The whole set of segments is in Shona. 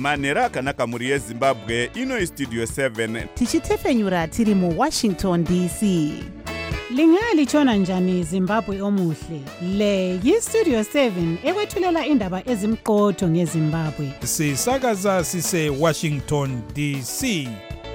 manhero akanaka mhuri yezimbabwe. Ino istudio 7 tichitefenyura tiri muWashington DC. Lingalitshona njani Zimbabwe omuhle? Le yiStudio 7 ekwethulela indaba ezimqotho ngeZimbabwe. Sisakaza sise Washington DC.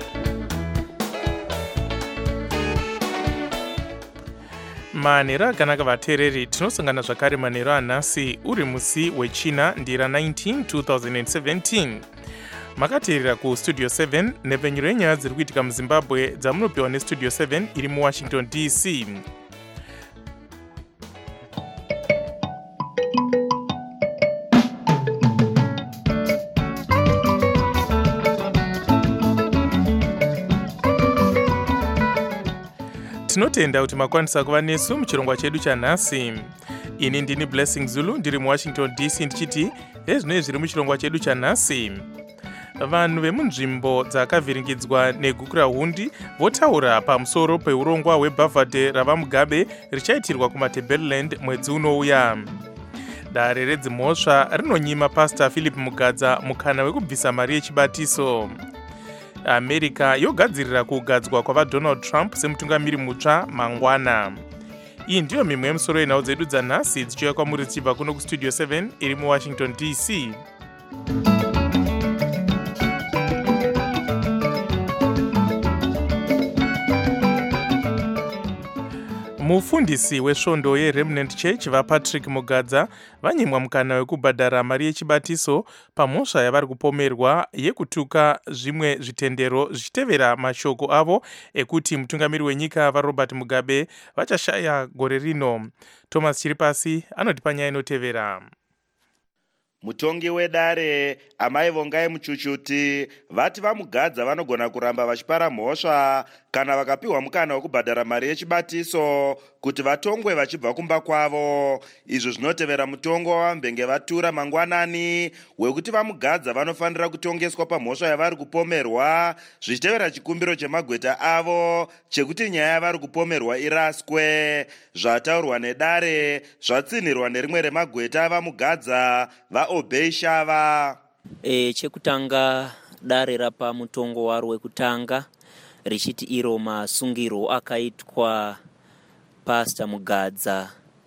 Manhero akanaka vateereri, tinosangana zvakare manhero anhasi uri musi wechina ndira 19 2017. Makateerera kustudio 7 nepfenyuro yenyaya dziri kuitika muzimbabwe dzamunopiwa nestudio 7 iri muWashington DC. Tinotenda kuti makwanisa kuva nesu muchirongwa chedu chanhasi. Ini ndini Blessing Zulu ndiri muWashington DC ndichiti ezvinoi zviri muchirongwa chedu chanhasi. Vanhu vemunzvimbo dzakavhiringidzwa negukura hundi votaura pamusoro peurongwa hwebhavhadhe ravamugabe richaitirwa kumaTebeleland mwedzi unouya. Dare redzimhosva rinonyima Pastor Philip Mugadza mukana wekubvisa mari yechibatiso. America yogadzirira kugadzwa kwavaDonald Trump semutungamiri mutsva mangwana. Iyi ndiyo mimwe yemusoro yenhau dzedu dzanhasi dzichiuya kwamuri dzichibva kuno kustudio 7 iri muWashington DC. Mufundisi wesvondo yeRemnant Church vaPatrick Mugadza vanyimwa mukana wekubhadhara mari yechibatiso pamhosva yavari kupomerwa yekutuka zvimwe zvitendero zvichitevera mashoko avo ekuti mutungamiri wenyika vaRobert Mugabe vachashaya gore rino. Thomas Chiripasi anotipa nyaya inotevera. Mutongi wedare Amai Vongai Muchuchuti vati vamugadza vanogona kuramba vachipara mhosva kana vakapiwa mukana wekubhadhara mari yechibatiso kuti vatongwe vachibva kumba kwavo. Izvo zvinotevera mutongo wavambenge vatura mangwanani wekuti vamugadza vanofanira kutongeswa pamhosva yavari kupomerwa zvichitevera chikumbiro chemagweta avo chekuti nyaya yavari kupomerwa iraswe. Zvataurwa nedare zvatsinhirwa nerimwe remagweta avamugadza vaObey Shava. Chekutanga dare rapa mutongo waro wekutanga richiti iro masungiro akaitwa Pastor Mugadza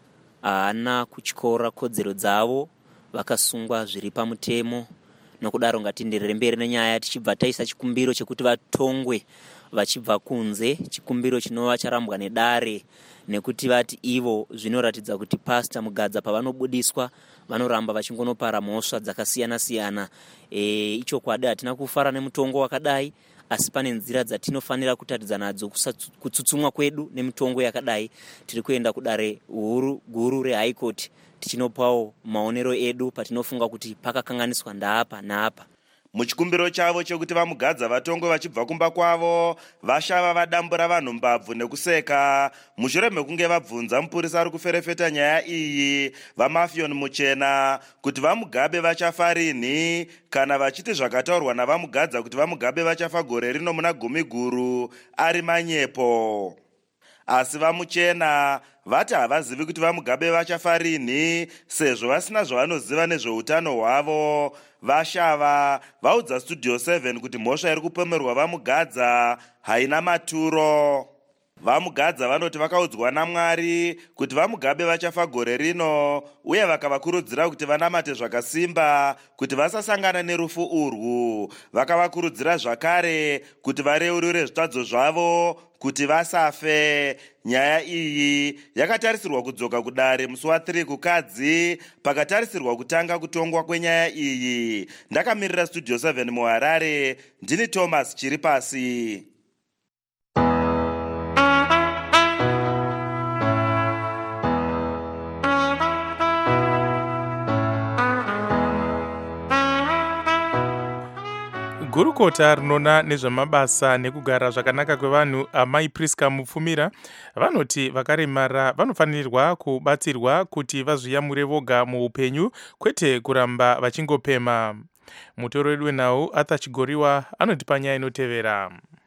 haana kutyora kodzero dzavo, vakasungwa zviri pamutemo. Nokudaro ngatinderere mberi nenyaya tichibva taisa chikumbiro chekuti vatongwe vachibva kunze, chikumbiro chinova charambwa nedare nekuti vati ivo zvinoratidza kuti Pastor Mugadza pavanobudiswa vanoramba vachingonopara mhosva dzakasiyana siyana. Ichokwadi hatina kufara nemutongo wakadai, asi pane nzira dzatinofanira kutaridza nadzo kutsutsumwa kwedu nemitongo yakadai. Tiri kuenda kudare guru reHigh Court tichinopawo maonero edu patinofunga kuti pakakanganiswa ndapa naapa. Muchikumbiro chavo chekuti vamugadza vatongwe vachibva kumba kwavo, vashava vadambura vanhu mbabvu nekuseka. Mushure mekunge vabvunza mupurisa ari kuferefeta nyaya iyi vaMafion Muchena kuti vamugabe vachafa rini kana vachiti zvakataurwa navamugadza kuti vamugabe vachafa gore rino muna gumi guru ari manyepo. Asi vaMuchena vati havazivi kuti vamugabe vachafa rini sezvo vasina zvavanoziva nezveutano hwavo. Vashava vaudza studio 7 kuti mhosva iri kupomerwa vamugadza haina maturo. Vamugadza vanoti vakaudzwa naMwari kuti vamugabe vachafa gore rino uye vakavakurudzira kuti vanamate zvakasimba kuti vasasangana nerufu urwu. Vakavakurudzira zvakare kuti vareurure zvitadzo zvavo kuti vasafe. Nyaya iyi yakatarisirwa kudzoka kudare musi wa3 kukadzi pakatarisirwa kutanga kutongwa kwenyaya iyi. Ndakamirira studio 7 muHarare, ndini Thomas Chiripasi. Gurukota rinona nezvamabasa nekugara zvakanaka kwevanhu Amai Priska Mupfumira vanoti vakaremara vanofanirwa kubatsirwa kuti vazviyamure voga muupenyu kwete kuramba vachingopema. Mutoro wedu wenhau Arthur Chigoriwa anotipa nyaya inotevera.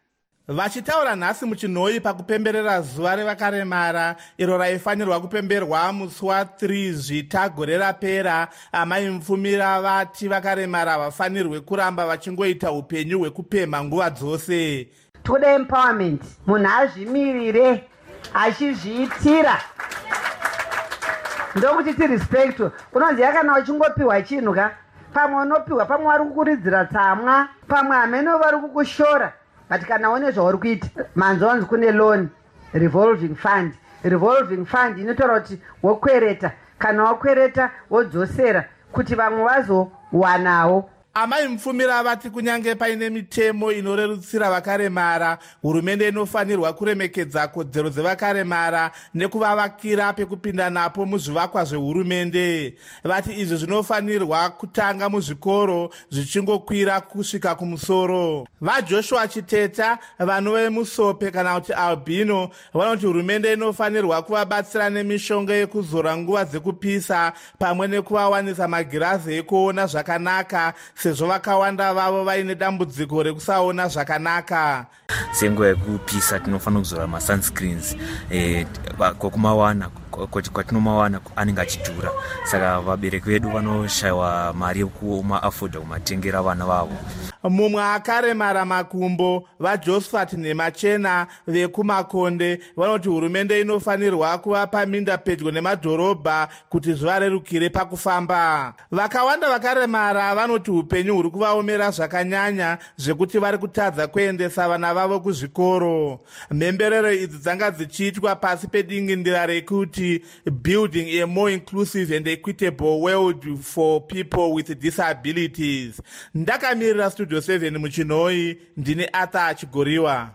Vachitaura nhasi muchinhoi pakupemberera zuva revakaremara iro raifanirwa kupemberwa musi wa3 Zvita rapera, amai Mfumira vati vakaremara havafanirwe kuramba vachingoita upenyu hwekupemha nguva dzose. Toda empowerment, munhu azvimirire achizviitira. Ndokuti respect. Unoziva kana uchingopiwa chinhu ka, pamwe unopiwa, pamwe vari kukuridzira tsamwa, pamwe hameno vari kukushora. But kana one zvauri kuita, manzonzi kune loan revolving fund. Revolving fund inotaura kuti wokwereta, kana wakwereta wodzosera kuti vamwe vazowanawo. Amai Mfumira vati kunyange paine mitemo inorerutsira vakaremara, hurumende inofanirwa kuremekedza kodzero dzevakaremara nekuvavakira pekupinda napo muzvivakwa zvehurumende. Vati izvi zvinofanirwa kutanga muzvikoro zvichingokwira kusvika kumusoro. VaJoshua Chiteta, vanhu vemusope kana kuti albino, vanoti hurumende inofanirwa kuvabatsira nemishonga yekuzora nguva dzekupisa pamwe nekuvawanisa magirazi ekuona zvakanaka, sezvo vakawanda vavo vaine dambudziko rekusaona zvakanaka. Senguva yekupisa tinofanira kuzora masunscreens, kokumawana kwatinomawana anenge achidhura, saka vabereki vedu vanoshayiwa mari yekumaafodha kumatengera vana vavo. Mumwe akaremara makumbo, vaJosephat Nemachena vekumakonde, vanoti hurumende inofanirwa kuvapa minda pedyo nemadhorobha kuti zvivarerukire pakufamba. Vakawanda vakaremara vanoti upenyu huri kuvaomera zvakanyanya zvekuti vari kutadza kuendesa vana vavo kuzvikoro. Mhemberero idzi dzanga dzichiitwa pasi pedingindira rekuti building a more inclusive and equitable world for people with disabilities. Ndakamirira Studio 7 muchinhoi, ndini Arthur Chigoriwa.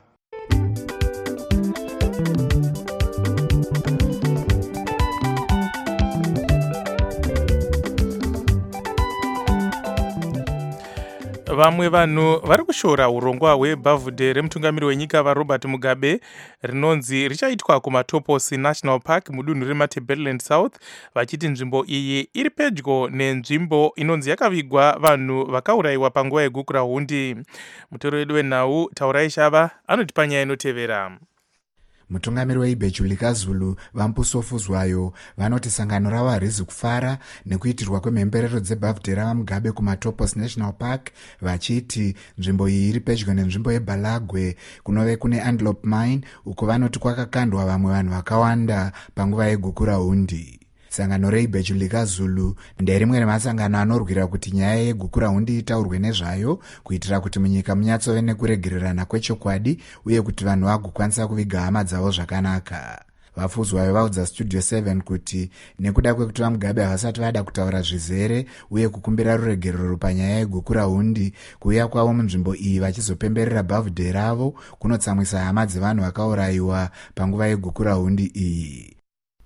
Vamwe vanhu vari kushora urongwa hwebhavhudhe remutungamiri wenyika vaRobert Mugabe rinonzi richaitwa kuMatoposi National Park mudunhu reMatabeleland South, vachiti nzvimbo iyi iri pedyo nenzvimbo inonzi yakavigwa vanhu vakaurayiwa panguva yeguku rahundi. Mutoro wedu wenhau Taurai Shava anoti panyaya inotevera. Mutungamiri weIbhejulika Zulu Vampusofu Zwayo vanoti sangano ravo harizi kufara nekuitirwa kwemhemberero dzebhavhudhe ravaMugabe kuMatoposi National Park, vachiti nzvimbo iyi iri pedyo nenzvimbo yeBalagwe kunove kune Antelope Mine, uko vanoti kwakakandwa vamwe vanhu vakawanda panguva yeguku rahundi. Sangano reIbhejulika Zulu nderimwe remasangano anorwira kuti nyaya yeguku rahundi itaurwe nezvayo, kuitira kuti munyika munyatsove nekuregererana kwechokwadi uye kuti vanhu vagokwanisa kuviga hama dzavo zvakanaka. Vafuzwayo vaudza Studio 7 kuti nekuda kwekuti vaMugabe havasati vada kutaura zvizere uye kukumbira ruregerero panyaya yeguku rahundi, kuuya kwavo munzvimbo iyi vachizopemberera bhavhudhe ravo kunotsamwisa hama dzevanhu vakaurayiwa panguva yeguku rahundi iyi.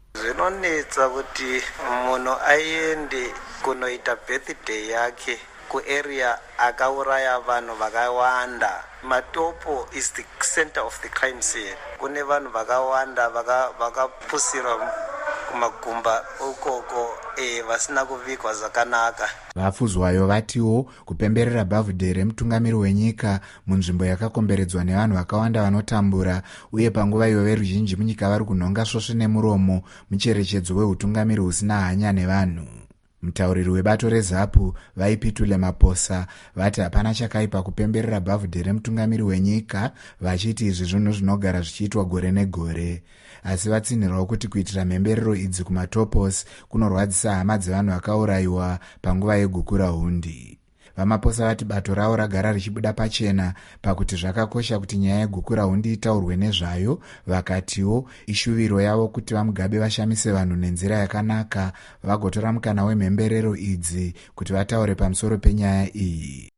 Zvinonetsa kuti munhu aende kunoita birthday yake kuarea akauraya vanhu vakawanda. Matopo is the center of the crime scene. Kune vanhu vakawanda vakapusirwa kumagumba ukoko vasina kuvigwa zvakanaka. Vafuzwayo vatiwo kupemberera bhavhudhe remutungamiri wenyika munzvimbo yakakomberedzwa nevanhu vakawanda vanotambura, uye panguva iyo veruzhinji munyika vari kunhonga svosve nemuromo mucherechedzo wehutungamiri husina hanya nevanhu. Mutauriri webato reZAPU vaipitule Maposa vati hapana chakaipa kupemberera bhavhudhe remutungamiri wenyika, vachiti izvi zvinhu zvinogara zvichiitwa gore negore. Asi vatsinhirawo kuti kuitira mhemberero idzi kuMatoposi kunorwadzisa hama dzevanhu vakaurayiwa panguva yeguku rahundi. VaMaposa vati bato ravo ragara richibuda pachena pakuti zvakakosha kuti nyaya yeguku rahundi itaurwe nezvayo, vakatiwo ishuviro yavo kuti vaMugabe vashamise vanhu nenzira yakanaka, vagotora mukana wemhemberero idzi kuti vataure pamusoro penyaya iyi.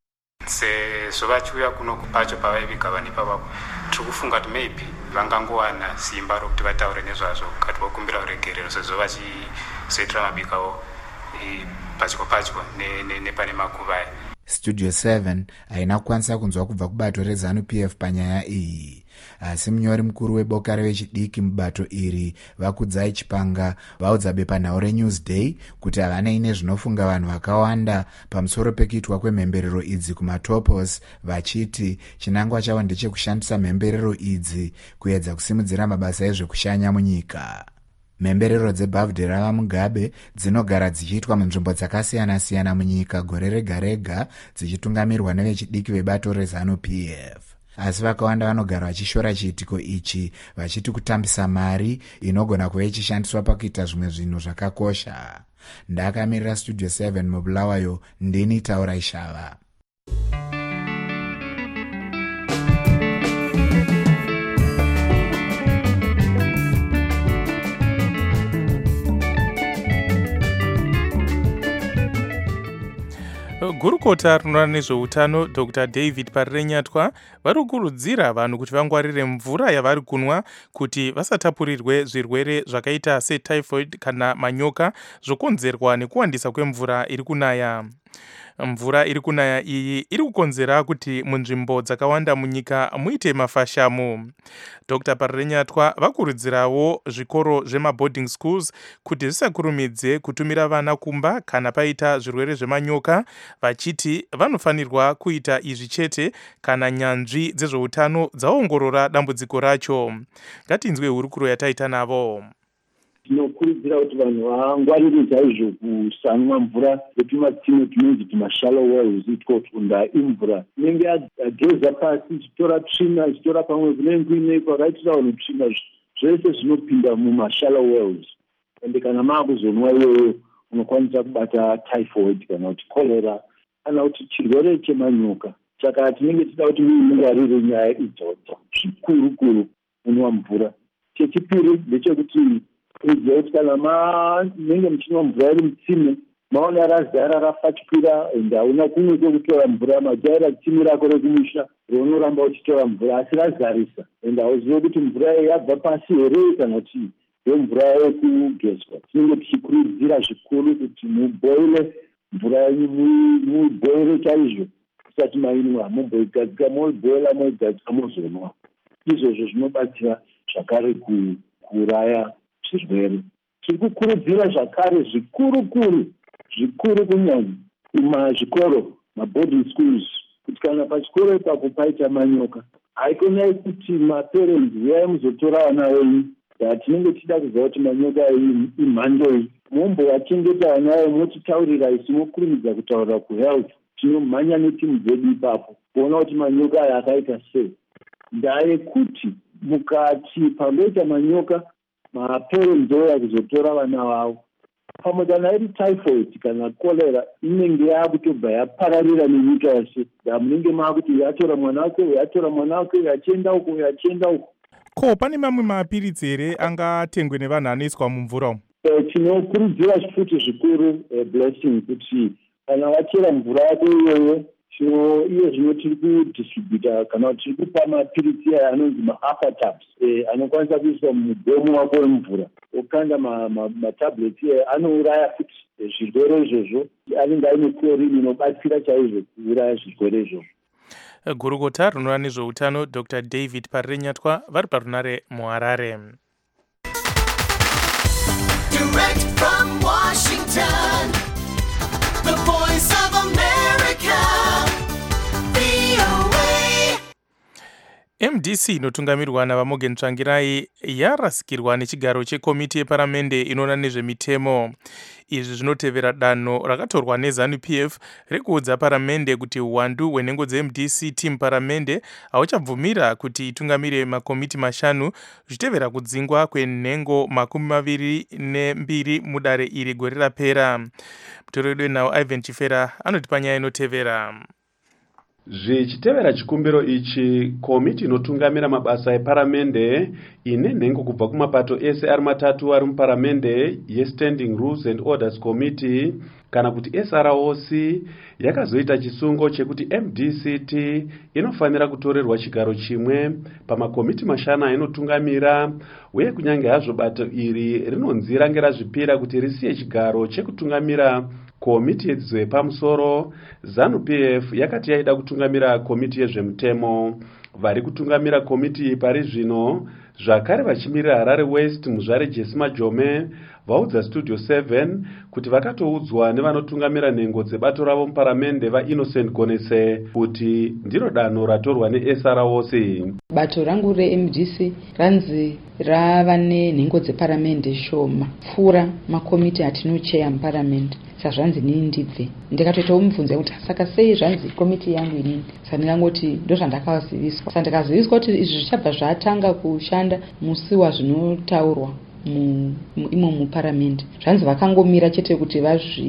Sezvo vachiuya kuno pacho pavaiviga vanhu ipavapo, tiri kufunga kuti maybe vangangowana simba rokuti vataure nezvazvo kati vokumbira uregerero, sezvo vachizoitira mabikawo padyo nepane makuvai. studio 7 haina kukwanisa kunzwa kubva kubato reZANU-PF panyaya iyi, asi munyori mukuru weboka revechidiki mubato iri Vakudzai Chipanga vaudza bepanhau reNewsday kuti havanei nezvinofunga vanhu vakawanda pamusoro pekuitwa kwemhemberero idzi kumatopos, vachiti chinangwa chavo ndechekushandisa mhemberero idzi kuedza kusimudzira mabasa ezvekushanya munyika. Mhemberero dzebhavhidhe ravaMugabe dzinogara dzichiitwa munzvimbo dzakasiyana-siyana munyika gore rega-rega dzichitungamirwa nevechidiki vebato reZANU-PF. Asi vakawanda vanogara vachishora chiitiko ichi vachiti kutambisa mari inogona kuva ichishandiswa pakuita zvimwe zvinhu zvakakosha. Ndakamirira studio 7 muBulawayo, ndini Taura Ishava. Gurukota rinoona nezveutano Dr. David Parirenyatwa vari kukurudzira vanhu kuti vangwarire mvura yavari kunwa kuti vasatapurirwe zvirwere zvakaita setyphoid kana manyoka zvokonzerwa nekuwandisa kwemvura iri kunaya. Mvura iri kunaya iyi iri kukonzera kuti munzvimbo dzakawanda munyika muite mafashamu. Dr. Parirenyatwa vakurudzirawo zvikoro zvemaboarding schools kuti zvisakurumidze kutumira vana kumba kana paita zvirwere zvemanyoka, vachiti vanofanirwa kuita izvi chete kana nyanzvi dzezveutano dzaongorora dambudziko racho. Ngatinzwe hurukuro yataita navo. Tinokurudzira kuti vanhu vangwarire chaizvo kusanwa mvura yetumatsime tunonzi tumashallow wells, kufunda imvura inenge yageza pasi ichitora tsvina ichitora pamwe kunenge kuine kwakaitira vanhu tsvina zvese zvinopinda mumashallow wells, ende kana maakuzonwa iyoyo unokwanisa kubata typhoid kana kuti cholera kana kuti chirwere chemanyoka. Saka tinenge tichida kuti mungwarire nyaya idzodzo zvikuru kunwa mvura. Chechipiri ndechekuti kuziva kuti kana munenge muchinwa mvura iri mutsime maona razara rafatwira ende hauna kumwe kwekutora mvura, majaira tsime rako rekumusha raunoramba uchitora mvura asi razarisa ende hauzive kuti mvura yabva pasi here kana kuti yemvura yekugezwa. Tinenge tichikurudzira zvikuru kuti muboile mvura yenyu, muboile chaizvo usati mainwa, mumboigadzika moiboila moigadzika mozonwa. Izvozvo zvinobatsira zvakare kuuraya zvirwere. Tiri kukurudzira zvakare zvikuru kunyanya kumazvikoro, maboarding schools, kuti kana pachikoro ipapo paita manyoka haikonai kuti maparents uyai muzotora vana venyu. Tinenge tichida kuziva kuti manyoka imhandoi, mombovachengeta vana venyu motitaurira isi mokurumidza kutaurira kuhealth. Tinomhanya netimu dzedu ipapo kuona kuti manyoka aya akaita sei. Ndaa yekuti mukati pandoita manyoka maparents ouya kuzotora vana vavo, pamwe kana iri typhoid kana cholera inenge yaakutobva yapararira nenyika yose. Munenge maakuti yatora mwana wake yachienda uko. Ko pane mamwe mapiritsi here angatengwe nevanhu anoiswa mumvura umu? Tinokurudzira futi zvikuru Blessing kuti kana wachera mvura yako iyoyo iye zvino tiri kudistributa kana kuti tiri kupa mapiritsi aya anonzi maaftertabs anokwanisa kuiswa mumugomo wako wemvura okanda matablets aya anouraya futi zvirwere izvozvo. Anenge aine chlorine inobatsira chaizvo kuuraya zvirwere izvozvo. Gurukota rinoona nezveutano Dr. David Parirenyatwa vari parunare muHarare. Direct from Washington, the voice of America, VOA. MDC inotungamirwa naVaMorgan Tsvangirai yarasikirwa nechigaro chekomiti yeparamende inoona nezvemitemo. Izvi zvinotevera danho rakatorwa neZANU-PF rekuudza paramende kuti uwandu hwenhengo dzeMDC team paramende hauchabvumira kuti itungamire makomiti 5 zvichitevera kudzingwa kwenhengo 22 mudare iri gore rapera. Mutoredo wenhau Ivan Chifera anoti panyaya inotevera. Zvichitevera chikumbiro ichi, komiti inotungamira mabasa eparamende ine nhengo kubva kumapato ese ari matatu ari muparamende yeStanding Rules and Orders Committee kana kuti SROC yakazoita chisungo chekuti MDCT inofanira kutorerwa chigaro chimwe pamakomiti 5 ainotungamira, uye kunyange hazvo bato iri rinonzi range razvipira kuti risiye chigaro chekutungamira komiti yedzidzo yepamusoro, ZANU-PF yakati yaida kutungamira komiti yezvemutemo. Vari kutungamira komiti iyi pari zvino zvakare vachimirira Harare West muzvare Jesse Majome vaudza Studio 7 kuti vakatoudzwa nevanotungamira nhengo dzebato ravo muparamende vaInnocent Gonese kuti ndiro danho ratorwa neSROC. Bato rangu reMDC ranzi rava nenhengo dzeparamende shoma pfuura makomiti atinocheya muparamende. Saka zvanzi nini ndibve ndikatoita umubvunza kuti saka sei zvanzi komiti yangu inini. Saka ndingangoti ndozvandakaziviswa. Saka ndikaziviswa kuti izvi zvichabva zvatanga kushanda musi wazvinotaurwa imo muparamende. Zvanzi vakangomira chete kuti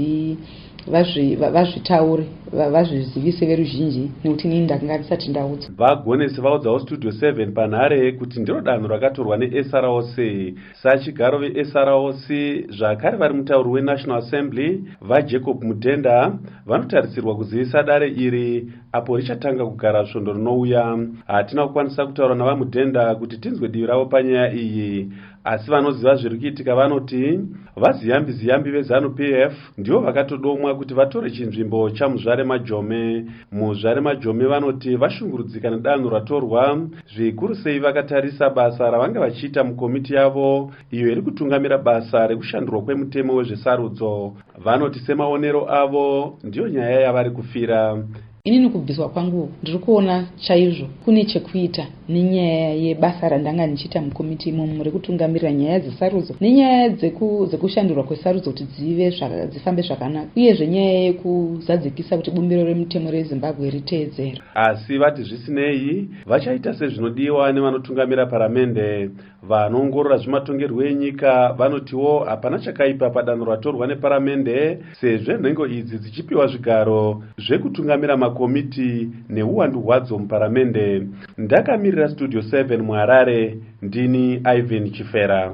vazvitaure vazvizivise veruzhinji nekuti nini ndakanga ndisati ndaudza. Vagonesi vaudzawo Studio 7 panhare kuti ndiro danho rakatorwa neSROC. Sachigaro veSROC zvakare vari mutauri weNational Assembly vaJacob Mutenda vanotarisirwa kuzivisa dare iri apo richatanga kugara svondo rinouya. Hatina kukwanisa kutaura navamutenda kuti tinzwe divi ravo panyaya iyi, asi vanoziva zviri kuitika vanoti vaziyambi veZANU-PF ndivo vakatodomwa kuti vatore chinzvimbo chamuzvare Majome. Muzvare Majome vanoti vashungurudzika nedanho ratorwa, zvikuru sei vakatarisa basa ravanga vachiita mukomiti yavo iyo iri kutungamira basa rekushandurwa kwemutemo wezvesarudzo. Vanoti semaonero avo ndiyo nyaya yavari kufira. Inini kubviswa kwangu ndiri kuona chaizvo kune chekuita nenyaya yebasa randanga ndichiita mukomiti imomo rekutungamirira nyaya dzesarudzo nenyaya dzekushandurwa kwesarudzo kuti dzifambe zvakanaka, uyezve nyaya yekuzadzikisa kuti bumbiro remutemo reZimbabwe riteedzera. Asi vati zvisinei vachaita sezvinodiwa nevanotungamira paramende. Vanoongorora zvematongerwo enyika vanotiwo hapana chakaipa padanho ratorwa neparamende sezvo nhengo idzi dzichipiwa zvigaro zvekutungamira makomiti neuwandu hwadzo muparamende. Ndakamirira Studio 7 muHarare, ndini Ivan Chifera.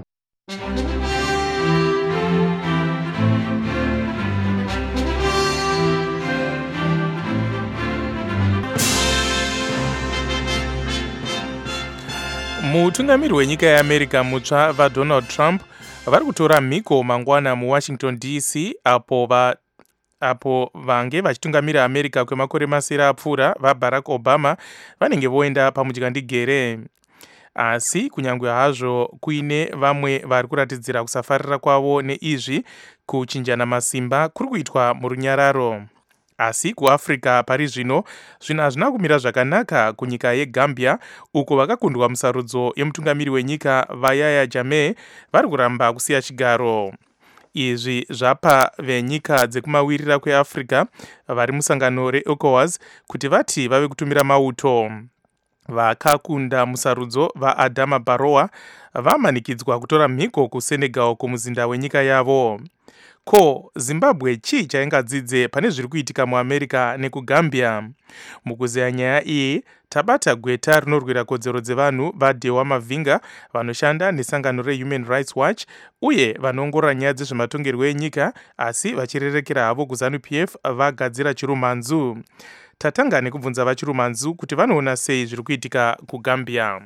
Mutungamiri wenyika yeAmerica mutsva vaDonald Trump vari kutora mhiko mangwana muWashington DC apo vange vachitungamira America kwemakore masere apfuura vaBarack Obama vanenge voenda pamudyandegere. Asi kunyange hazvo kuine vamwe vari kuratidzira kusafarira kwavo neizvi kuchinjana masimba kuri kuitwa murunyararo. Asi kuAfrica pari zvino zvinhu hazvina kumira zvakanaka kunyika yeGambia uko vakakundwa musarudzo yemutungamiri wenyika vaYahya Jammeh vari kuramba kusiya chigaro. Izvi zvapa venyika dzekumawirira kweAfrica vari musangano reECOWAS kuti vati vave kutumira mauto. Vakakunda musarudzo vaAdama Barrow vamanikidzwa kutora mhiko kuSenegal kumuzinda wenyika yavo. Ko Zimbabwe chii chaingadzidze pane zviri kuitika muAmerica nekuGambia? Mukuzeya nyaya iyi tabata gweta rinorwira kodzero dzevanhu vaDewa Mavinga vanoshanda nesangano reHuman Rights Watch uye vanoongorora nyaya dzezvematongerwo enyika asi vachirerekera havo kuZANU-PF vagadzira chirumanzu. Tatanga nekubvunza vachirumanzu kuti vanoona sei zviri kuitika kuGambia.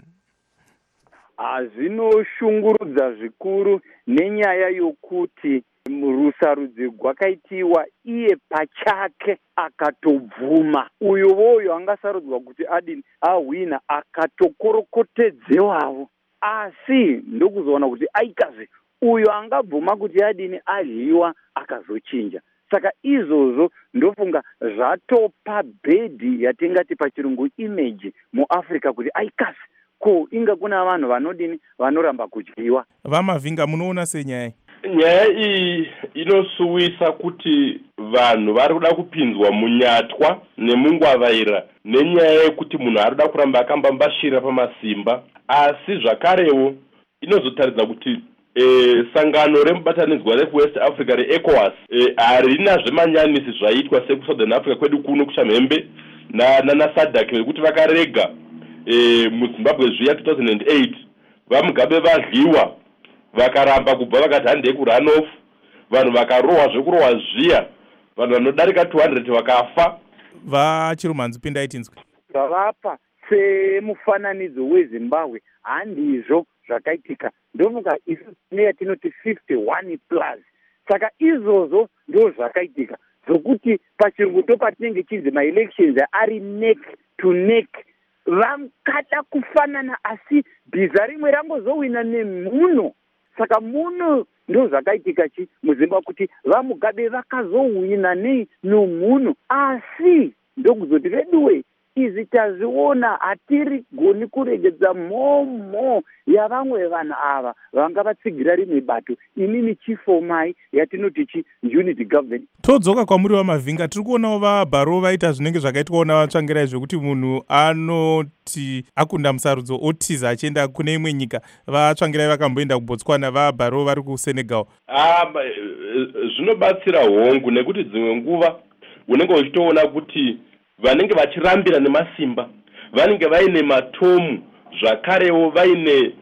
Zvinoshungurudza zvikuru nenyaya yokuti rusarudzi rwakaitiwa iye pachake akatobvuma. Uyo voyo angasarudzwa kuti adini ahwina akatokorokotedzewawo, asi ndokuzoona kuti aikazi uyo angabvuma kuti adini adliwa akazochinja. Saka izvozvo ndofunga zvatopa bhedhi yatingati pachirungu image muAfrica kuti aikazi ko inga kuna vanhu vanodini vanoramba kudyiwa. VaMavinga munoona senyaya? Nyaya iyi inosuwisa kuti vanhu vari kuda kupinzwa munyatwa nemungwavaira nenyaya yekuti munhu ari kuda kuramba akambambashira pamasimba. Asi zvakarewo inozotaridza kuti sangano remubatanidzwa rekuWest Africa reECOWAS harina zvemanyanisi zvaitwa sekusouthern Africa kwedu kuno kuchamhembe naSADC vekuti vakarega muZimbabwe zviya 2008 vaMugabe vadliwa vakaramba kubva vakati handei kurunoff, vanhu vakarohwa zvekurohwa zviya, vanhu vanodarika 200 vakafa. Vachirumanzu pindai tinzwe. Zvavapa semufananidzo weZimbabwe handizvo zvakaitika. Ndofunga isu neyatinoti 51+. Saka izvozvo ndo zvakaitika. zvokuti pachirungu patinenge chinzi maelections ari neck to neck, vangada kufanana asi bhiza rimwe rangozowina nemhuno. Saka muno ndo zvakaitika chi muZimbabwe kuti vaMugabe vakazowina nomhuno, asi ndokuzoti veduwe izi tazviona hatiri goni kuregedza mhomho yavamwe vanhu ava vanga vatsigira rimwe bato. Inini chifomai yatinoti unity government. Todzoka kwamuri vaMavhinga, tiri kuonawo vaBarrow vaita zvinenge zvakaitwawo navatsvangirai zvekuti munhu anoti akunda musarudzo otiza achienda kune imwe nyika. Vatsvangirai vakamboenda kuBotswana, vaBarrow vari kuSenegal. Zvinobatsira hongu nekuti dzimwe nguva unenge uchitoona kuti vanenge vachirambira nemasimba vanenge vaine matomu zvakarewo vaine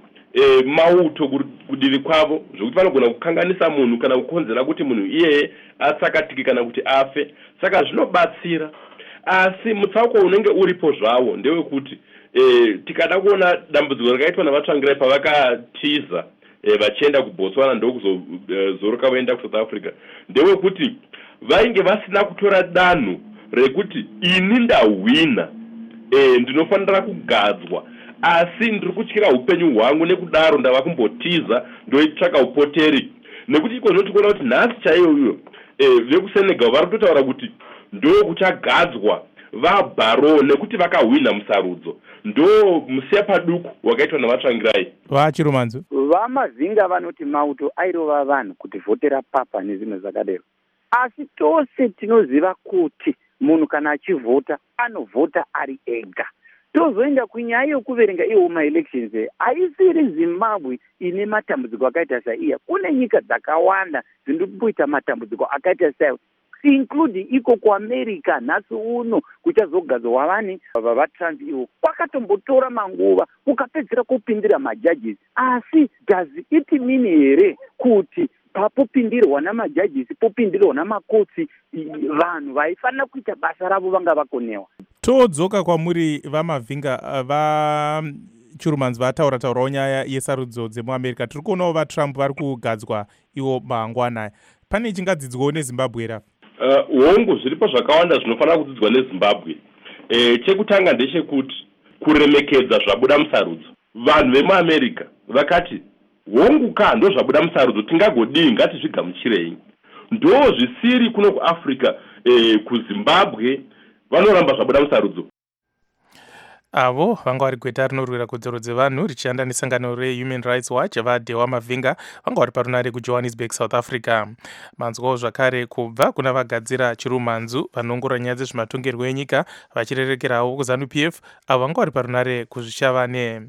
mauto kudivi kwavo zvokuti vanogona kukanganisa munhu kana kukonzera kuti munhu iyeye atsakatike kana kuti afe. Saka zvinobatsira, asi mutsauko unenge uripo zvawo ndewekuti tikada kuona dambudziko rakaitwa navatsvangirai pavakatiza vachienda kuBotswana ndokuzoroka vaenda kuSouth Africa ndewekuti vainge vasina kutora danho rekuti ini ndahwina, ndinofanira kugadzwa, asi ndiri kutyira upenyu hwangu nekudaro ndava kumbotiza ndoitsvaka upoteri. Nekuti iko zvinotikona kuti nhasi chaiyo vekuSenegal vari kutotaura kuti ndo kuchagadzwa vaBarrow nekuti vakahwina musarudzo. Ndo musiya paduku wakaitwa navatsvangirai. Vachirumanzu vaMavhinga vanoti mauto airova vanhu kuti vhotera papa nezvimwe zvakadero, asi tose tinoziva kuti munhu kana achivhota anovhota ari ega. Tozoenda kunyaya yokuverenga iwo maelections haisiri Zimbabwe ine matambudziko akaita saiya. Kune nyika dzakawanda dziri kuita matambudziko akaita saiya, include iko kuAmerica nhasi uno kuchazogadzwa vani vaTrump iwo kwakatombotora manguva kukapedzera kupindira majudges. Asi does it mean here kuti papopindirwa namajudges popindirwa namakotsi vanhu vaifanira kuita basa ravo vanga vakonewa? Todzoka kwamuri vaMavhinga, vaChirumanzi vataurawo nyaya yesarudzo dzemuAmerica. Tiri kuonawo vaTrump vari kugadzwa iwo mangwanaya. Pane chingadzidzwawo neZimbabwe here? Hongu zviripo zvakawanda zvinofanira kudzidzwa neZimbabwe. Chekutanga ndechekuti kuremekedza zvabuda musarudzo. Vanhu vemuAmerica vakati hongu ndo zvabuda musarudzo tingagodii, ngatizvigamuchirei. Ndo zvisiri kuno kuAfrica, kuZimbabwe vanoramba zvabuda musarudzo. Avo vanga vari gweta rinorwira kodzero dzevanhu richishanda nesangano reHuman Rights Watch vaDewa Mavhinga vanga vari parunare kuJohannesburg, South Africa. Manzwawo zvakare kubva kuna vagadzira Chirumanzu vanongorora nyaya dzezvematongerwo enyika vachirerekerawo kuZANU-PF avo vanga vari parunare kuzvishavane.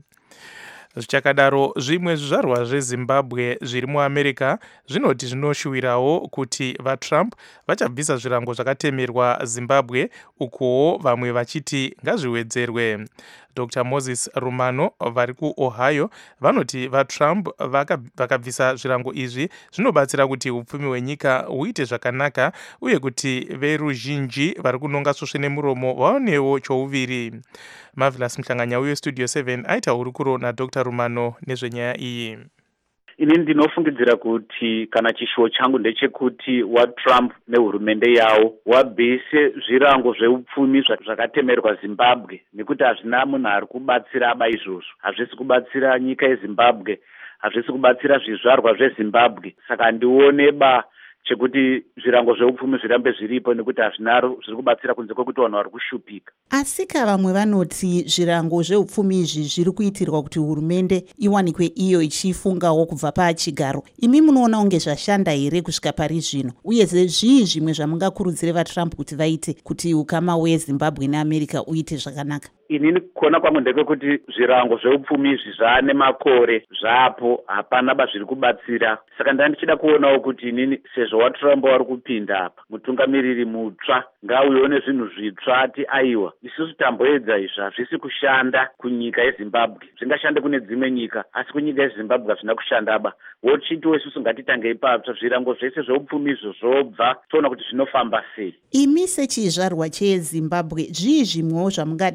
Zvichakadaro zvimwe zvizvarwa zveZimbabwe zviri muAmerica zvinoti zvinoshuwirawo kuti vaTrump vachabvisa zvirango zvakatemerwa Zimbabwe, ukuwo vamwe vachiti ngazviwedzerwe. Dr. Moses Rumano vari kuOhio vanoti vaTrump vakabvisa zvirango izvi zvinobatsira kuti upfumi hwenyika huite zvakanaka uye kuti veruzhinji vari kunonga svosve nemuromo vaonewo chouviri. Marvelous Mhlanganya weStudio 7 aita hurukuro naDr. Rumano nezvenyaya iyi. Ini ndinofungidzira kuti kana chishuwo changu ndechekuti waTrump nehurumende yawo wabvise zvirango zveupfumi zvakatemerwa Zimbabwe, nekuti hazvina munhu ari kubatsira aba izvozvo. Hazvisi kubatsira nyika yeZimbabwe, hazvisi kubatsira zvizvarwa zveZimbabwe. Saka ndioneba chekuti zvirango zveupfumi zvirambe zviripo nekuti hazvinaro zviri kubatsira kunze kwekuti vanhu vari kushupika. Asika vamwe vanoti zvirango zveupfumi izvi zviri kuitirwa kuti hurumende iwanikwe iyo ichifungawo kubva pachigaro. Imi munoona unge zvashanda here kusvika pari zvino, uye zvii zvimwe zvamungakurudzire vaTrump kuti vaite kuti ukama hweZimbabwe neAmerica uite zvakanaka? Inini kuona kwangu ndekekuti zvirango zveupfumi izvi zvaane makore zvapo, hapana zviri kubatsira. Saka ndichida kuonawo kuti inini sezvo waTrump wari kupinda apa, mutungamiriri mutsva ngauyewo nezvinhu zvitsva ati aiwa isusu tamboedza izvi hazvisi kushanda kunyika yeZimbabwe, zvingashande kune dzimwe nyika asi kunyika yeZimbabwe hazvina kushanda. Wochitiwo isusu ngatitangei patsva, zvirango zvese zveupfumi izvo zvobva toona kuti zvinofamba sei. Imi sechizvarwa cheZimbabwe zvii zvimwewo zvamungade kuti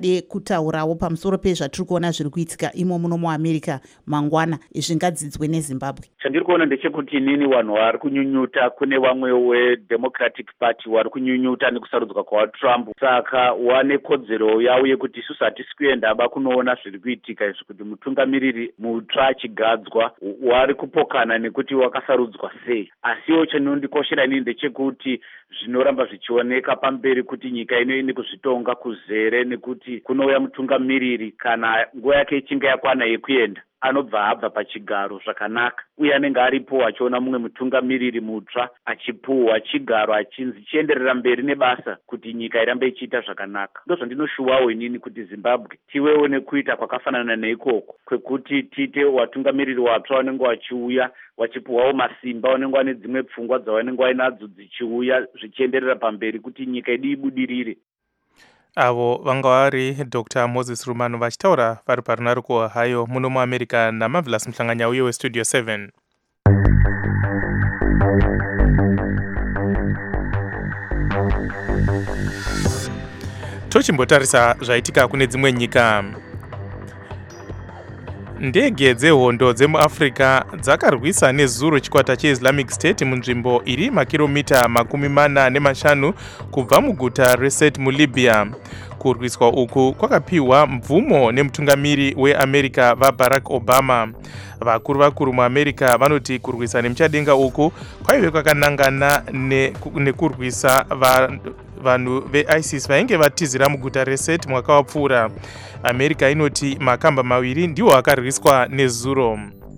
kutaurawo pamusoro pezvatiri kuona zviri kuitika imo muno muamerica mangwana zvingadzidzwe nezimbabwe. Chandiri kuona ndechekuti nini vanhu vari kunyunyuta, kune vamwe weDemocratic Party vari kunyunyuta nekusarudzwa kwaTrump, saka wane kodzero yavo yekuti isusu hatisi kuendaba kunoona zviri kuitika izvi, kuti mutungamiriri mutsva achigadzwa wari kupokana nekuti wakasarudzwa sei. Asiwo chinondikoshera inini ndechekuti zvinoramba zvichioneka pamberi kuti nyika ino ine kuzvitonga kuzere, nekuti kunouya mutungamiriri kana nguva yake ichinge yakwana yekuenda anobva abva pachigaro zvakanaka, uye anenge aripo achiona mumwe mutungamiriri mutsva achipuhwa chigaro achinzi chienderera mberi nebasa kuti nyika irambe ichiita zvakanaka. Ndozvandinoshuwawo inini kuti Zimbabwe tiwewo nekuita kwakafanana neikoko kwekuti tiite watungamiriri watsva vanenge vachiuya vachipuhwawo masimba, vanenge vane dzimwe pfungwa dzavanenge vainadzo dzichiuya zvichienderera pamberi kuti nyika yedu ibudirire. Avo vanga vari Dr. Moses Rumano vachitaura vari parunare kuOhio muno muamerica naMarvelous Mhlanganya uye weStudio 7. Tochimbotarisa zvaitika kune dzimwe nyika. Ndege dzehondo dzemuAfrica dzakarwisa nezuro chikwata cheIslamic State munzvimbo iri makiromita 45 kubva muguta reSirte muLibya. Kurwiswa uku kwakapiwa mvumo nemutungamiri weAmerica vaBarack Obama. Vakuru muAmerica vanoti kurwisa nemuchadenga uku kwaive kwakanangana nekurwisa vanhu veISIS vainge vatizira muguta reSirte mwaka wapfuura. America inoti makamba maviri ndiwo akarwiswa nezuro.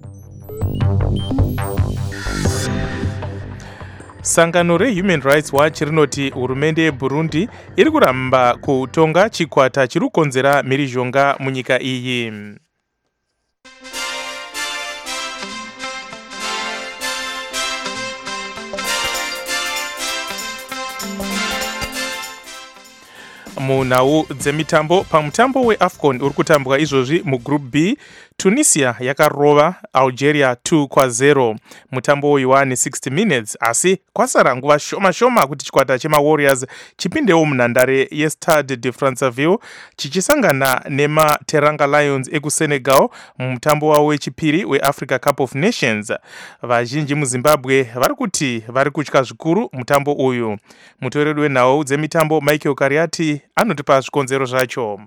Sangano reHuman Rights Watch rinoti hurumende yeBurundi iri kuramba kutonga chikwata chiri kukonzera mhirizhonga munyika iyi. Munhau dzemitambo, pamutambo weAFCON uri kutambwa izvozvi mugroup B, Tunisia yakarova Algeria 2-0. Mutambo uyu wane 60 minutes, asi kwasara nguva shoma kuti chikwata chemaWarriors chipindewo munhandare yeStade de Franceville chichisangana nemaTeranga Lions ekuSenegal mumutambo wavo wechipiri weAfrica Cup of Nations. Vazhinji muZimbabwe vari kuti vari kutya zvikuru mutambo uyu. Mutoreri wenhau dzemitambo Michael Kariati anotipa zvikonzero zvacho.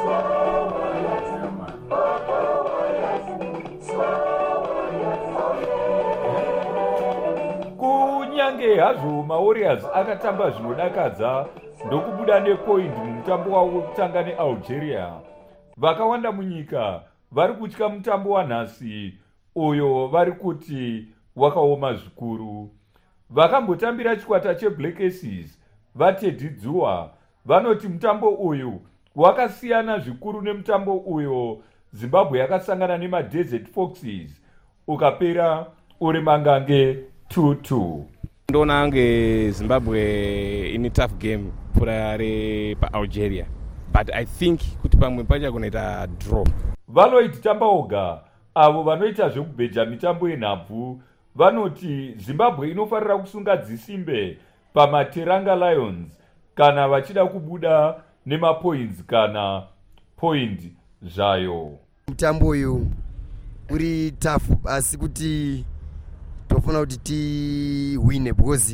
Kunyange hazvo maWarriors akatamba zvinodakadza ndokubuda nepoint mumutambo wavo wekutanga neAlgeria, vakawanda munyika vari kutya mutambo wanhasi uyo vari kuti wakaoma zvikuru. Vakambotambira chikwata cheBlack Aces vaTeddy Dzuwa vanoti mutambo uyu wakasiyana zvikuru nemutambo uyo Zimbabwe yakasangana nemaDesert Foxes ukapera uri mangange 2-2. Ndona ange Zimbabwe in a tough game pura paAlgeria, but I think kuti pamwe pacha kunoita draw. Vanoitamba oga avo vanoita zvekubheja mitambo yenhabvu vanoti Zimbabwe inofarira kusunga dzisimbe pamaTeranga Lions kana vachida kubuda nemapoints kana point zvayo. Mutambo uyu uri tough, asi kuti tofuna kuti tiwine because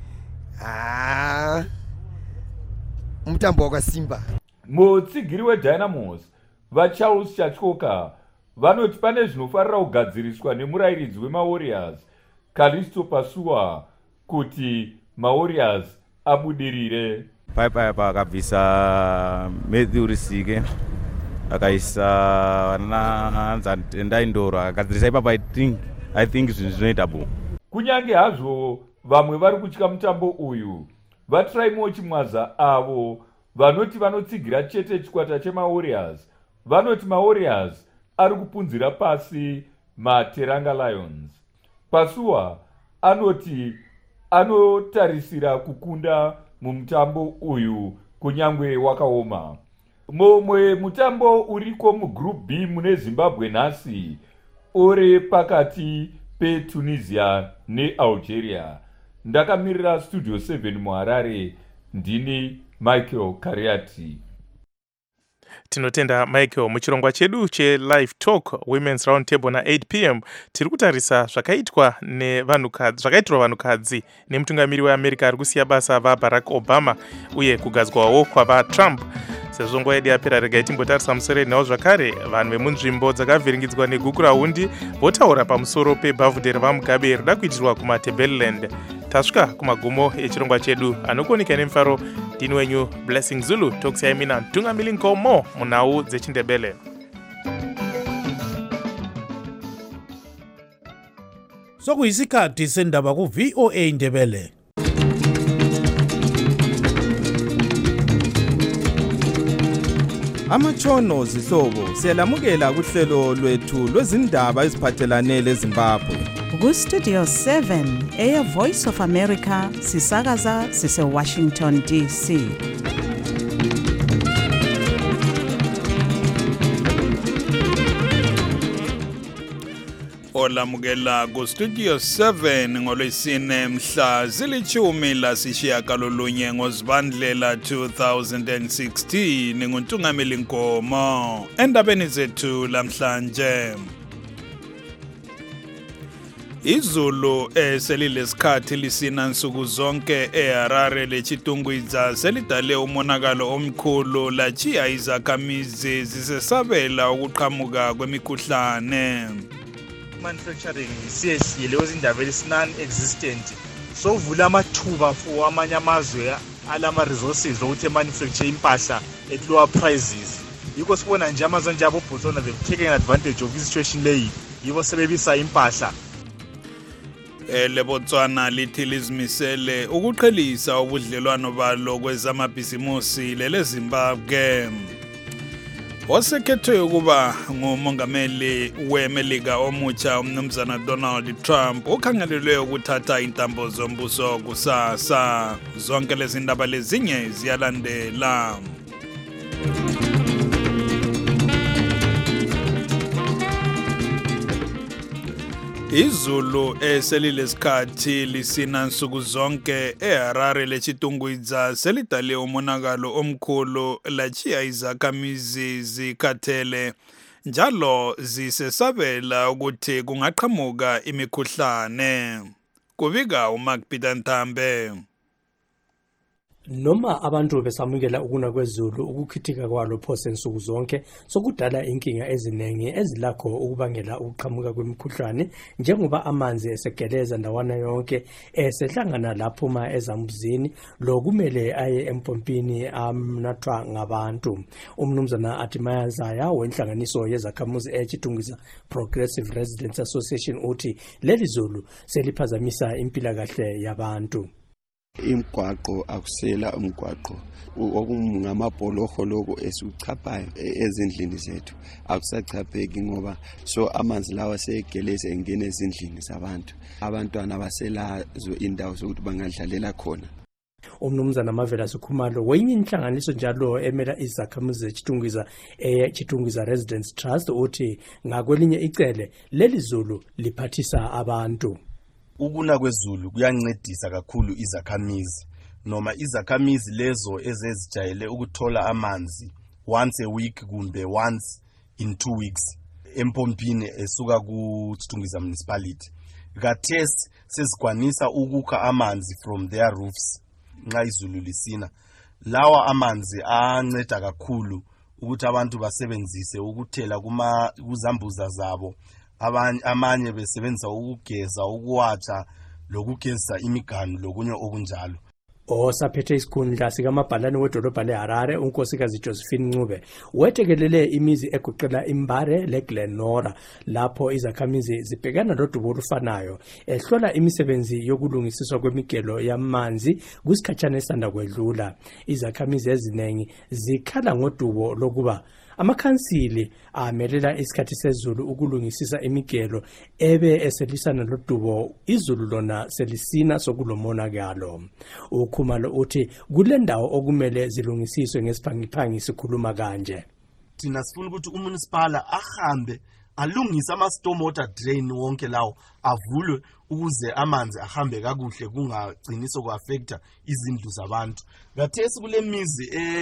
mutambo wakasimba. Mutsigiri weDynamos vaCharles Chachoka vanoti pane zvinofarira kugadziriswa nemurayiridzi wemaWarriors Callisto Pasua kuti maWarriors abudirire. Paipa akabvisa Matthew Risike akaisa vana Ndaindoro akagadzirisa ipapa I think zvinhu zvinoita bo. Kunyange hazvo vamwe vari kutya mutambo uyu, vaTraimo Chimwaza avo vanoti vanotsigira chete chikwata chemaWarriors vanoti maWarriors ari kupunzira pasi maTeranga Lions. Pasua anoti anotarisira kukunda mumutambo uyu kunyangwe wakaoma. Mumwe mutambo uriko mugroup B mune Zimbabwe nhasi uri pakati peTunisia neAlgeria. Ndakamirira Studio 7 muHarare, ndini Michael Kariati. Tinotenda Michael. Muchirongwa chedu che-Live Talk Women's Round Table na 8 p.m. tiri kutarisa zvakaitirwa vanhukadzi nemutungamiri weAmerica ari kusiya basa vaBarack Obama uye kugadzwawo kwavaTrump. Sezvo nguva yedu yapera, regai timbotarisa musoro nawo zvakare. Vanhu vemunzvimbo dzakavhiringidzwa negukurahundi votaura pamusoro pebhavhudhe revaMugabe rida kuitirwa kumaTebeleland. Tasvika kumagumo echirongwa chedu. Anokuoneka nemufaro ndini wenyu Blessing Zulu. Tokusiyai mina Mtungamiri Nkomo munhau dzechiNdebele. Sokuyisikhathi sendaba ku-VOA Ndebele. Amatshono zihlobo siyalamukela kuhlelo lwethu lwezindaba eziphathelane leZimbabwe. Ku-Studio 7 Air Voice of America sisakaza sise-Washington DC. Olamukela ku-Studio 7 ngolwesine mhla zilithumi lasishiyagalolunye ngoZibandlela 2016 nguNtungamiri Nkomo. Endabeni zethu lamhlanje, izulu eselilesikhathi lisina nsuku zonke eHarare leChitungwiza selidale umonakalo omkhulu lachiya izakhamizi zisesabela ukuqhamuka kwemikhuhlane. Manufacturing siyehlile izindaba non-existent, so vula amathuba for amanye amazwe alama resources ukuthi manufacture impahla at lower prices. Yiko sibona nje amazwe nje aboBotswana they've taken advantage of this situation leyi, yibo sebebisa impahla. LeBotswana lithi lizimisele ukuqhelisa ubudlelwano balo kwezamabhizimusi leZimbabwe. Osekhethwe ukuba ngumongameli weMelika omutsha umnumzana Donald Trump ukhangelelwe ukuthatha intambo zombuso kusasa. Zonke lezi ndaba lezinye ziyalandela. Izulu eselilesikhathi lisina nsuku zonke eHarare leChitungwiza selidale umonakalo omkhulu lachiya izakhamizi zikhathele njalo zisesabela ukuthi kungaqhamuka imikhuhlane. Kubika uMark Peter Ntambe. Noma abantu besamukela ukuna kwezulu ukukhithika kwalo phose nsuku zonke sokudala inkinga ezinengi ezilakho ukubangela ukuqhamuka kwemikhuhlane, njengoba amanzi esegeleza ndawana yonke esehlangana laphuma ezambuzini lokumele aye empompini amnathwa ngabantu. Umnumzana Atimaya Zaya wenhlanganiso yezakhamuzi eChitungwiza Progressive Residents Association uthi leli zulu seliphazamisa impilakahle yabantu. Imgwaqo akusela umgwaqo okungamabholoho lokho esichaphayo ezindlini zethu akusachapheki ngoba so amanzi lawa segeleza engene ezindlini zabantu, abantwana baselazo indawo zokuthi bangadlalela khona. Umnumzana Mavela Sukhumalo wenye inhlanganiso njalo emela izakhamuzi zeChitungwiza eChitungwiza Residents Trust uthi ngakwelinye icele leli zulu liphathisa abantu. Ukuna kwezulu kuyancedisa kakhulu izakhamizi, noma izakhamizi lezo ezezijayele ukuthola amanzi once a week kumbe once in 2 weeks empompini esuka kuChitungwiza municipality. Kathesi sezikwanisa ukukha amanzi from their roofs nxa izulu lisina. Lawa amanzi anceda kakhulu ukuthi abantu basebenzise ukuthela kuzambuza zabo. Amanye besebenzisa ukugeza, ukuwatsha lokugeza imiganu lokunye okunjalo. Osaphethe isikhundla sikamabhalane wedolobha leHarare unkosikazi Josephine Ncube wethekelele imizi egoqela iMbare leGlenora lapho izakhamizi zibhekana lodubo olufanayo ehlola imisebenzi yokulungisiswa kwemigelo yamanzi kusikhatshana esanda kwedlula. Izakhamizi ezinengi zikhala ngodubo lokuba amakhansili amelela isikhathi sezulu ukulungisisa imigelo ebe eselisana lodubo izulu lona selisina sokulomonakalo. Ukhumalo uthi kule ndawo okumele zilungisiswe ngesiphangiphangi sikhuluma kanje. Thina sifuna ukuthi umunicipal ahambe alungise ama-storm water drain wonke lawo avulwe ukuze amanzi ahambe kakuhle kungagcini sokuaffecta izindlu zabantu. Ngathesi kule mizi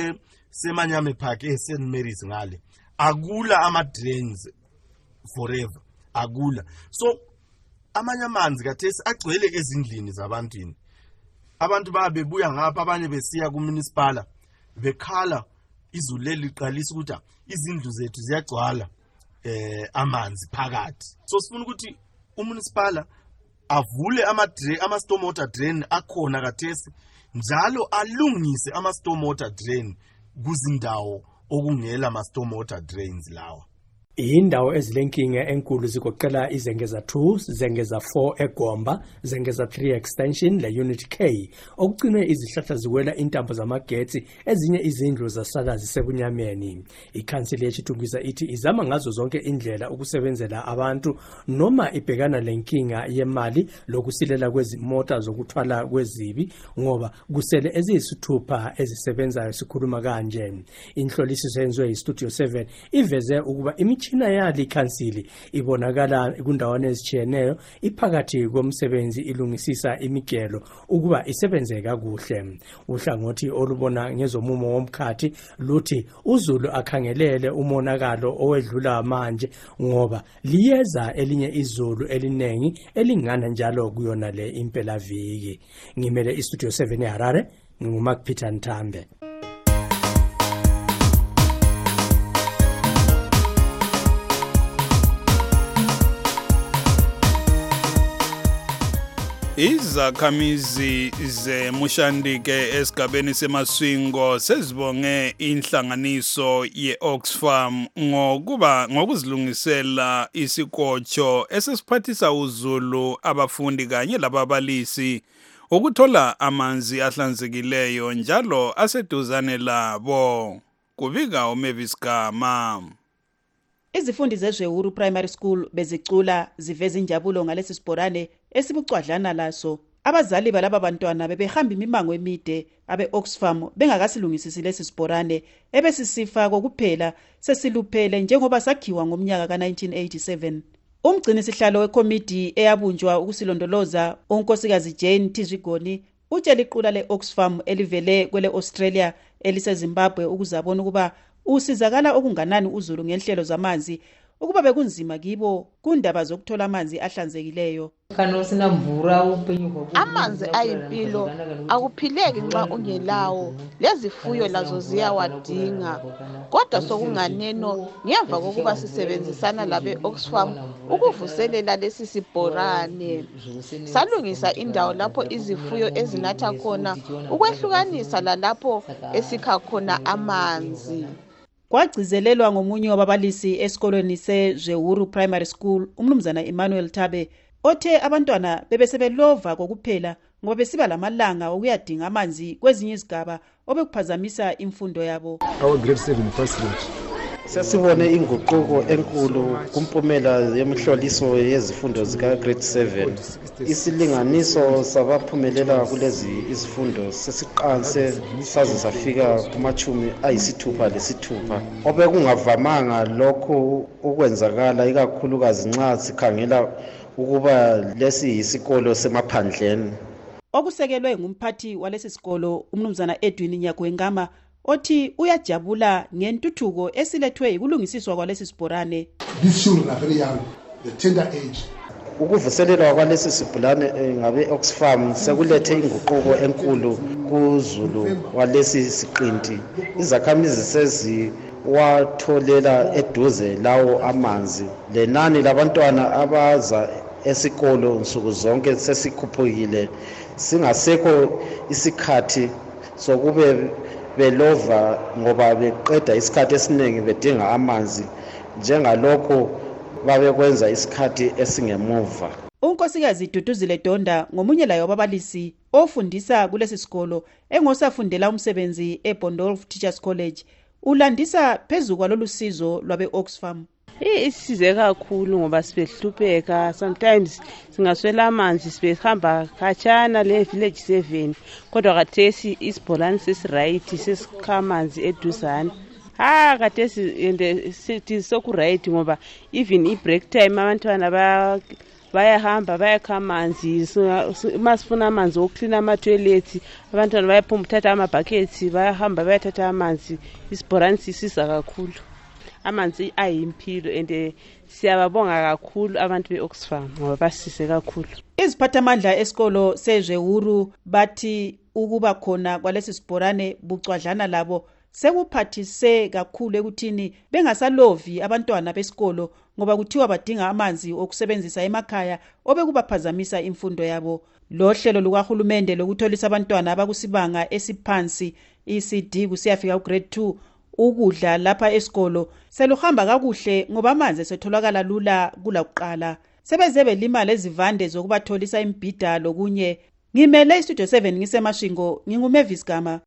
semanyame park eSt Mary's ngale akula ama-drains forever akula. So amanye amanzi kathesi agcwele ezindlini zabantwini. Abantu babebuya ngapha abanye besiya kuMunicipal bekhala izulu leliqalisa ukuthi izindlu zethu ziyagcwala amanzi phakathi. So sifuna ukuthi uMunicipal avule ama-stormwater drain akhona kathesi njalo alungise ama-stormwater drain kuzindawo okungela ama-stormwater drains lawa. Indawo ezilenkinga enkulu zigoqela iZengeza 2, Zengeza 4 eGomba, Zengeza 3 extension le unit K. Okugcinwe izihlahla ziwela intambo zamagetsi, ezinye izindlu zasala zisebunyameni. Ikhansili yechitungwiza ithi izama ngazo zonke indlela ukusebenzela abantu noma ibhekana lenkinga yemali lokusilela kwezimota zokuthwala kwezibi ngoba kusele eziyisithupha ezisebenzayo sikhuluma kanje. Inhlolisiso yenziwe iStudio 7 iveze ukuba imichina yali khansili ibonakala kundawana ezitshiyeneyo iphakathi komsebenzi ilungisisa imigelo ukuba isebenze kakuhle. Uhlangothi olubona ngezomumo womkhathi luthi uZulu akhangelele umonakalo owedlula manje ngoba liyeza elinye izulu elinengi elingana njalo kuyona le impela viki. Ngimele iStudio 7 eHarare nguMark Peter Ntambe. Izakhamizi zeMushandike esigabeni seMaswingo sezibonge inhlanganiso yeOxfam ngokuzilungisela isikotsho esesiphathisa uZulu abafundi kanye lababalisi ukuthola amanzi ahlanzekileyo njalo aseduzane labo. Kubika uMavis Gama. Izifundi zeJewuru Primary School bezicula ziveza injabulo ngalesi sibhorane esibucwadlana laso. Abazali balaba bantwana bebehamba imimango emide abe-Oxfam bengakasilungisisi lesi sibhorane ebesisifa kokuphela sesiluphele njengoba sakhiwa ngomnyaka ka-1987. Umgcini sihlalo wekomiti eyabunjwa ukusilondoloza unkosikazi Jane Tizigoni utshela iqula le-Oxfam elivele kwele Australia eliseZimbabwe ukuzabona ukuba usizakala okunganani uZulu ngenhlelo zamanzi ukuba bekunzima kibo kundaba zokuthola amanzi ahlanzekileyo. Amanzi ayimpilo akuphileki nxa ungelawo, lezifuyo lazo ziyawadinga. Kodwa sokunganeno ngemva kokuba sisebenzisana labe-Oxfam ukuvuselela lesi sibhorane. Salungisa indawo lapho izifuyo ezinatha khona ukwehlukanisa lalapho esikha khona amanzi. Kwagcizelelwa ngomunye wababalisi esikolweni seJewuru Primary School, umnumzana Emmanuel Tabe, othe abantwana bebesebelova kokuphela ngoba besiba lamalanga okuyadinga amanzi kwezinye izigaba obekuphazamisa imfundo yabo. Our grade 7 first grade. Sesibone inguquko enkulu kumpumela yemhloliso yezifundo zika grade 7. Isilinganiso sabaphumelela kulezi izifundo sesiqanse saze safika kumachumi ayisithupha lesithupha. Obekungavamanga lokho ukwenzakala ikakhulukazi nxa sikhangela ukuba lesi isikolo semaphandleni. Okusekelwe ngumphathi walesi sikolo umnumzana Edwin Nyagwengama othi uyajabula ngentuthuko esilethwe ikulungisiswa kwalesi sibhorane. These children are very young, the tender age. Ukuvuselelwa kwalesi sibhorane ngabe-Oxfam sekulethe inguquko enkulu kuZulu walesi siqinti. Izakhamizi seziwatholela eduze lawo amanzi. Lenani labantwana abaza esikolo nsuku zonke sesikhuphukile. Singasekho isikhathi sokube belova ngoba beqeda isikhathi esiningi bedinga amanzi njengalokho babekwenza isikhathi esingemuva. Unkosikazi Duduzile Donda ngomunye layo wababalisi ofundisa kulesi sikolo engosafundela umsebenzi eBondolf Teachers College ulandisa phezulu kwalolu sizo lwabe-Oxfam. Isize kakhulu ngoba sibehlupheka, sometimes singaswela amanzi sibehamba khatshana le village 7 kodwa khathesi isibholani sesiright sesikha amanzi eduzane. Khathesi sithi sokuright ngoba even i-break time abantwana bayahamba bayakha amanzi masifuna amanzi okuklina ama-toilet abantwana bayaphuma uthatha amabhakethi bayahamba bayathatha amanzi isibhorani sisiza kakhulu amanzi ayimpilo and siyababonga kakhulu abantu be-Oxfam ngoba basise kakhulu. Iziphathamandla esikolo seJehuru bathi ukuba khona kwalesi sibhorane bucwadlana labo sekuphathise kakhulu ekuthini bengasalovi abantwana besikolo ngoba kuthiwa badinga amanzi okusebenzisa emakhaya obekubaphazamisa imfundo yabo. Lo hlelo lukahulumende lokutholisa abantwana abakusibanga esiphansi ECD kusiyafika ku grade 2 ukudla lapha esikolo seluhamba kakuhle ngoba amanzi setholakala lula kulakuqala. Sebeze belima lezivande zokubatholisa imbhida lokunye. Ngimele istudio 7 ngisemashingo nginguMavis Gama.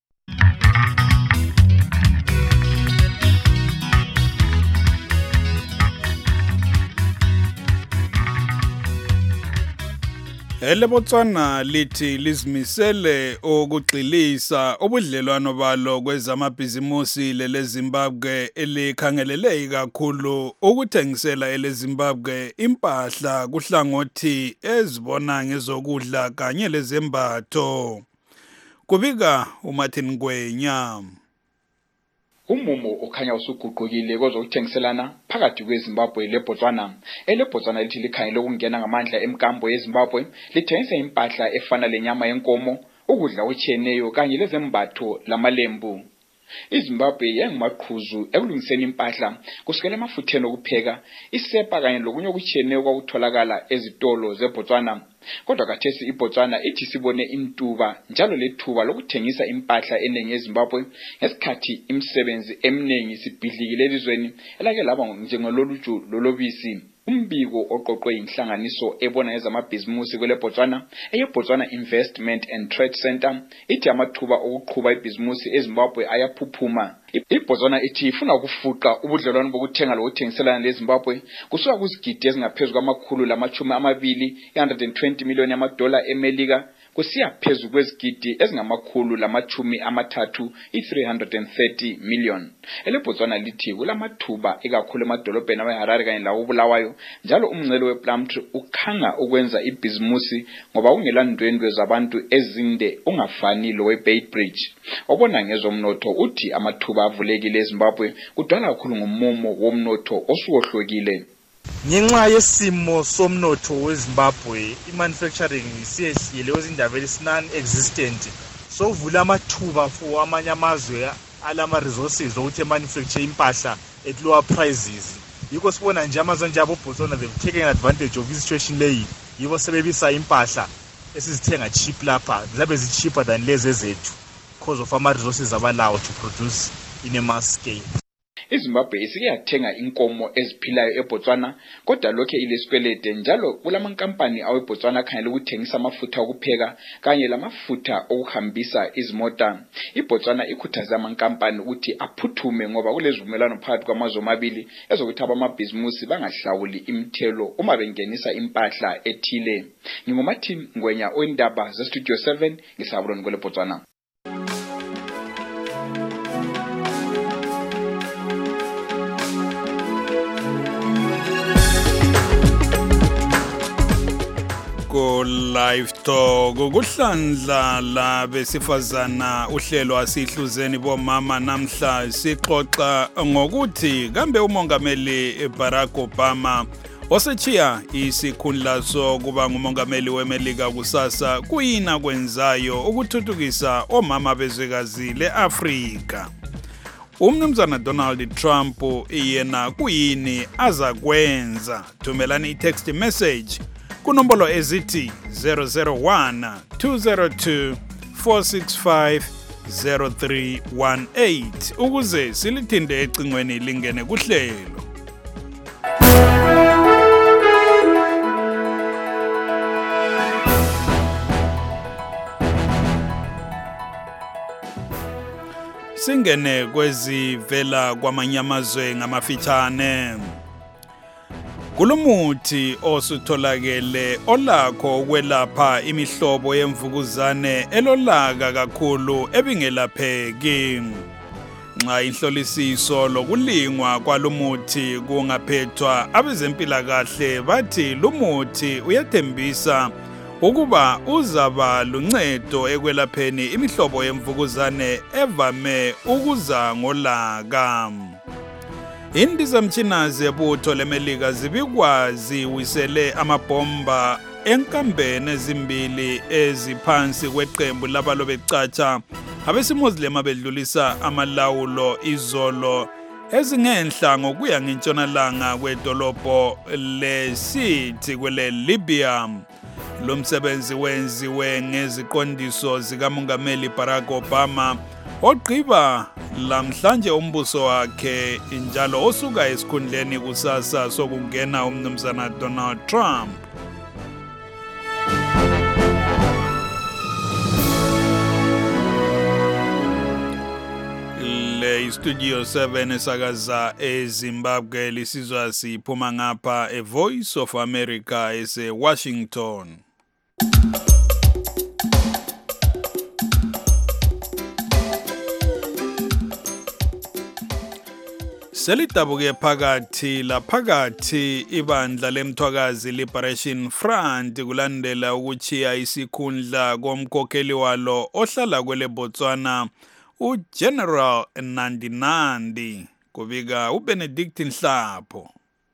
Elebotswana lithi lizimisele ukugxilisa ubudlelwano balo kwezamabhizimusi leZimbabwe elikhangelele kakhulu ukuthengisela eleZimbabwe impahla kuhlangothi ezibona ngezokudla kanye lezembatho. Kubika uMartin Ngwenya. Umumo okhanya usuguqukile kwezokuthengiselana phakathi kweZimbabwe leBotswana. EleBotswana lithi likhangele ukungena ngamandla emkambo yeZimbabwe lithengisa impahla efana lenyama yenkomo, ukudla okutshiyeneyo kanye lezembatho lamalembu. iZimbabwe yayingumaqhuzu ekulungiseni impahla kusukela emafutheni okupheka, isepa kanye lokunye okutshiyeneyo kwakutholakala ezitolo zeBotswana. Kodwa khathesi iBotswana ithi sibone intuba njalo lethuba lokuthengisa impahla eningi eZimbabwe ngesikhathi imisebenzi eminingi sibhidlikile elizweni elake laba njengololuju lolobisi. Umbiko oqoqwe inhlanganiso ebona ngezamabhizimusi kweleBotswana eyeBotswana Investment and Trade Center ithi amathuba okuqhuba ibhizimusi eZimbabwe ayaphuphuma. iBotswana ithi ifuna ukufuqa ubudlelwano bokuthenga lokuthengiselana leZimbabwe kusuka kuzigidi ezingaphezulu $120 million eMelika kusiya phezulu kwezigidi $330 million. EleBotswana lithi kulamathuba ekakhulu emadolobheni aweHarare kanye lawoBulawayo njalo umngcele wePlumtree ukhanga ukwenza ibhizimusi ngoba kungelandwendwe zabantu ezinde ungafani loweBeitbridge. Obona ngezomnotho uthi amathuba avulekile eZimbabwe kudala kakhulu ngomumo womnotho osukohlokile. Ngenxa yesimo somnotho weZimbabwe, imanufacturing isiyehlile kwezindaba non-existent. So vula amathuba for amanye amazwe alama resources ukuthi manufacture impahla at lower prices. Yiko sibona nje amazwe nje aboBotswana they've taken advantage of this situation leyi. Yibo sebebisa impahla esizithenga cheap lapha, zabe zi cheaper than lezi ezethu because of ama resources abalawo to produce in a mass scale. iZimbabwe isike yathenga inkomo eziphilayo eBotswana kodwa lokho ilesikwelede njalo kulamankampani aweBotswana akhangela ukuthengisa amafutha okupheka kanye lamafutha okuhambisa izimota. iBotswana ikhuthaza amankampani ukuthi aphuthume ngoba kulezivumelwano phakathi kwamazwe amabili ezokuthi abamabhizimusi bangahlawuli imithelo uma bengenisa impahla ethile. NginguMartin Ngwenya oyindaba zeStudio 7 ngihlabuloni kweleBotswana. Live Talk kuhlandla la besifazana uhlelo asihluzeni bomama namhla sixoxa ngokuthi kambe umongameli Barack Obama osechiya isikhundla sokuba ngumongameli weMelika kusasa kuyina kwenzayo ukuthuthukisa omama bezwekazi leAfrika. Umnumzana Donald Trump yena kuyini azakwenza? Thumelani i-text message kunombolo ezithi 001 202 465 0318 ukuze silithinde ecingweni lingene kuhlelo. Singene kwezivela kwamanyamazwe ngamafitshane. Kulumuthi osutholakele olakho ukwelapha imihlobo yemvukuzane elolaka kakhulu ebingelapheki. nxa inhlolisiso lokulingwa kwalumuthi kungaphethwa abezempilakahle bathi lumuthi uyathembisa ukuba uzaba luncedo ekwelapheni imihlobo yemvukuzane evame ukuza ngolaka. Indizamtshina zebutho leMelika zibikwa ziwisele amabhomba enkambeni ezimbili eziphansi kweqembu labalobecatsha abesimuslim abedlulisa amalawulo izolo ezingenhla ngokuya ngentshonalanga kwedolobho leSirte kwele Libya. Lo msebenzi wenziwe ngeziqondiso zikamongameli Barack Obama ogqiba lamhlanje umbuso wakhe njalo osuka esikhundleni kusasa sokungena umnumzana Donald Trump. Studio 7 esakaza eZimbabwe lisizwa siphuma ngapha eVoice of America eseWashington. Selidabuke phakathi laphakathi ibandla lemthwakazi Liberation Front kulandela ukuchiya isikhundla komkhokheli walo ohlala kwele Botswana uGeneral Nandi Nandi, kubika uBenedict Nhlapho.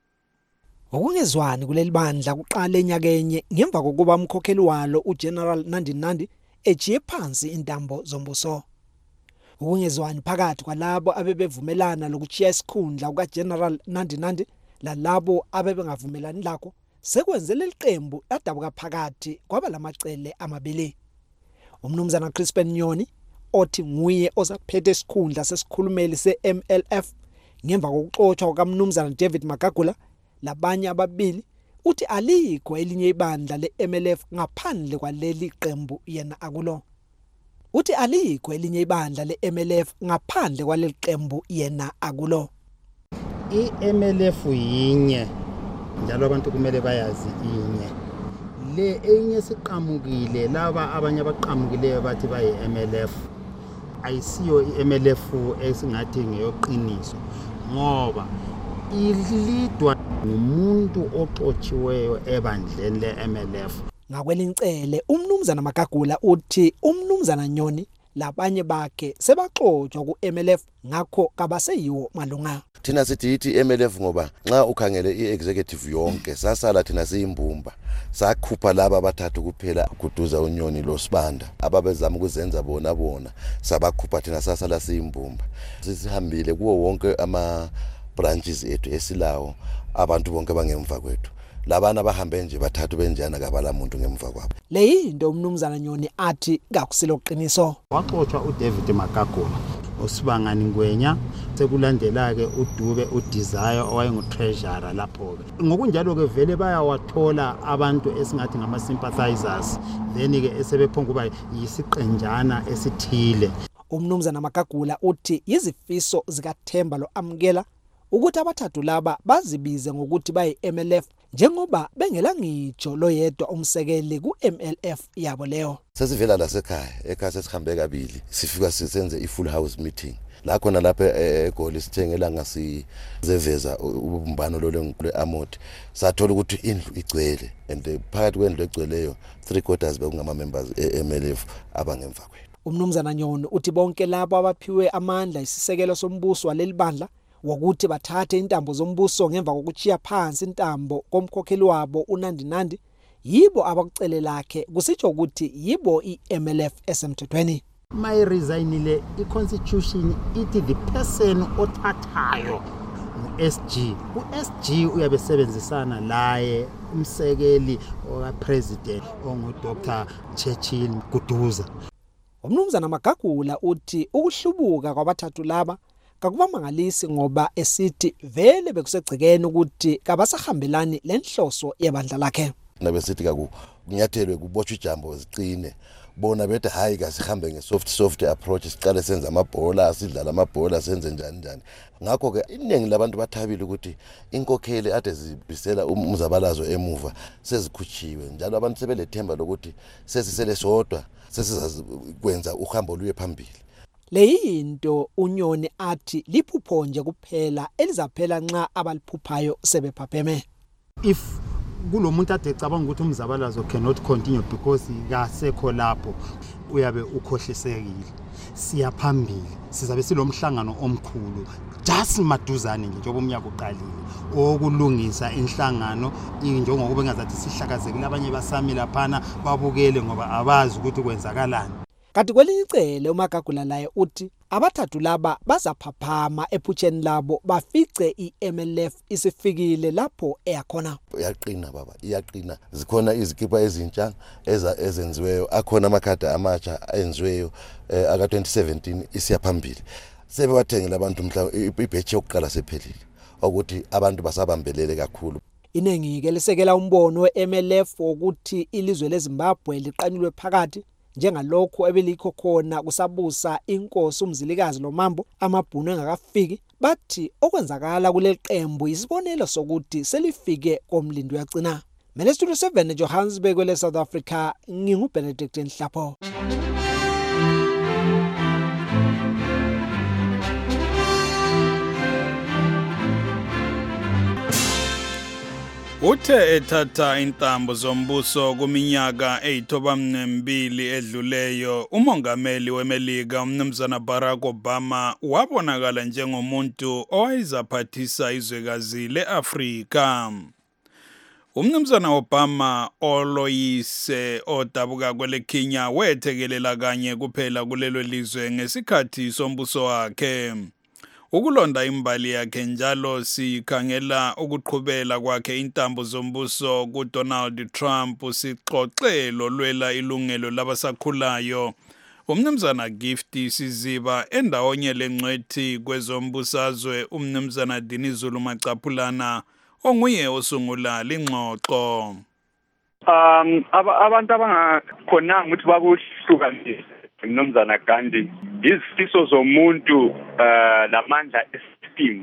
Ukungezwani kuleli bandla kuqala enyakenye ngemva kokuba umkhokheli walo uGeneral Nandi Nandi ejiye phansi intambo zombuso. Ukungezwani phakathi kwalabo abebevumelana lokuchiya isikhundla kukaGeneral Nandi Nandi lalabo abebengavumelani lakho sekwenzele iqembu ladabuka phakathi kwaba lamacele amabili. Umnumzana Crispin Nyoni othi nguye ozaphethe isikhundla sesikhulumeli seMLF ngemva kokuxoxwa kwaMnumzana David Magagula labanye ababili uthi alikho elinye ibandla leMLF ngaphandle kwaleli qembu yena akulo. Uthi alikho elinye ibandla leMLF ngaphandle kwaleli qembu yena akulo. iMLF yinye njalo abantu kumele bayazi inye. Le enye siqamukile laba abanye abaqamukileyo bathi baye MLF. Ayisiyo iMLF esingathi ngeyoqiniso ngoba ilidwa ngumuntu oxotshiweyo ebandleni leMLF. Ngakwelincele umnumzana Magagula uthi umnumzana Nyoni labanye bakhe sebaxotswa kuMLF ngakho kabaseyiwo malunga. Thina sithi ithi MLF ngoba nxa ukhangele iexecutive yonke sasala thina siyimbumba sakhupha laba abathathu kuphela kuduza uNyoni loSibanda ababezama ukuzenza bona sabakhupha thina sasala siyimbumba. Sisihambile kuwo wonke ama branches ethu esilawo abantu bonke bangemva kwethu. Labana bahambe nje bathathu benjana kabala muntu ngemva kwabo. Leyinto umnumzana Nyoni athi kakusilo qiniso. Waxoxwa uDavid Magagula, uSibangani Ngwenya, sekulandela ke uDube uDesire owayengutreasurer lapho ke. Ngokunjalo ke vele bayawathola abantu esingathi ngama sympathizers then ke esebephonga kuba yisiqenjana esithile. Umnumzana Magagula uthi izifiso zikaThemba lo amkela ukuthi abathathu laba bazibize ngokuthi baye MLF njengoba bengela ngitsho lo yedwa umsekeli kuMLF yabo leyo. Sesivela la ekhaya sesihambe kabili sifika sisenze ifull house meeting la khona lapha eGoli sithengela ngasizeveza ubumbano lo leAmoti sathola ukuthi indlu igcwele and phakathi kwendlu egcweleyo 3/4 bekungama members eMLF abangemva kwethu. Umnumzana Nyoni uthi bonke labo abaphiwe amandla isisekelo sombuso waleli bandla wokuthi bathathe intambo zombuso ngemva kokuchiya phansi intambo komkhokheli wabo uNandi Nandi yibo abakucele lakhe kusitsho ukuthi yibo iMLF esemthethweni. My resignile iconstitution ithi the person othathayo uSG uyabe sebenzisana laye umsekeli okapresident onguDr Churchill Kuduza. Umnumzana Magagula uthi ukuhlubuka kwabathathu laba kakubamangalisi ngoba esithi vele bekusegcikeni ukuthi kabasahambelani lenhloso yebandla lakhe. Nabesithi kunyathelwe kubotshwa ijambo ziqine bona bethe hayi kasihambe ngesoft approach siqale senza amabhola sidlala amabhola senze njani. Ngakho ke iningi labantu bathabile ukuthi inkokheli ade zibisela umzabalazo emuva sezikhutshiwe njalo abantu sebelethemba lokuthi sesisele sodwa sesizakwenza uhambo luye phambili. leyinto uNyoni athi liphupho nje kuphela elizaphela nxa abaliphuphayo sebephapheme. If kulomuntu ade ecabanga ukuthi umzabalazo cannot continue because kasekho lapho uyabe ukhohlisekile. Siyaphambili sizabe silomhlangano omkhulu just maduzane nje njengoba umnyaka uqalile okulungisa inhlangano njengoba engazathi sihlakazekile abanye basami laphana babukele ngoba abazi ukuthi kwenzakalani. Kanti kwelinye icele uMagagula laye uthi abathathu laba bazaphaphama ephutsheni labo bafice iMLF isifikile lapho eyakhona. Iyaqina baba, iyaqina. Zikhona izikipa ezintsha ezenziweyo, akhona amakhada amatsha enziweyo aka 2017 isiyaphambili. Sebewathengela abantu mhla ibhetshi yokuqala sephelile ukuthi abantu basabambelele kakhulu. Inengi ke lisekela umbono weMLF ukuthi ilizwe leZimbabwe liqanilwe phakathi njengalokho ebelikho khona kusabusa inkosi uMzilikazi loMambo amabhunu engakafiki. Bathi okwenzakala kuleli qembu isibonelo sokuthi selifike komlindo yagcina. Mele Studio 7 Johannesburg kwele South Africa, nginguBenedict Nhlapho. Uthe ethatha intambo zombuso kuminyaka eyithoba-2 edluleyo, umongameli weMelika umnumzana Barack Obama wabonakala njengomuntu owayezaphathisa izwekazi leAfrika. Umnumzana Obama oloyise odabuka kwele Kenya wethekelela kanye kuphela kulelo lizwe ngesikhathi sombuso wakhe. Ukulonda imbali yakhe njalo sikhangela ukuqhubela kwakhe intambo zombuso kuDonald Trump sixoxelo lwela ilungelo labasakhulayo. Umnumzana Gift Siziba endawonye lengcwethi kwezombusazwe umnumzana Dinizulu Macaphulana onguye osungula lingxoxo. Abantu abangakhonanga ukuthi bakuhlukanise umnumzana Gandhi izifiso zomuntu lamandla esystem.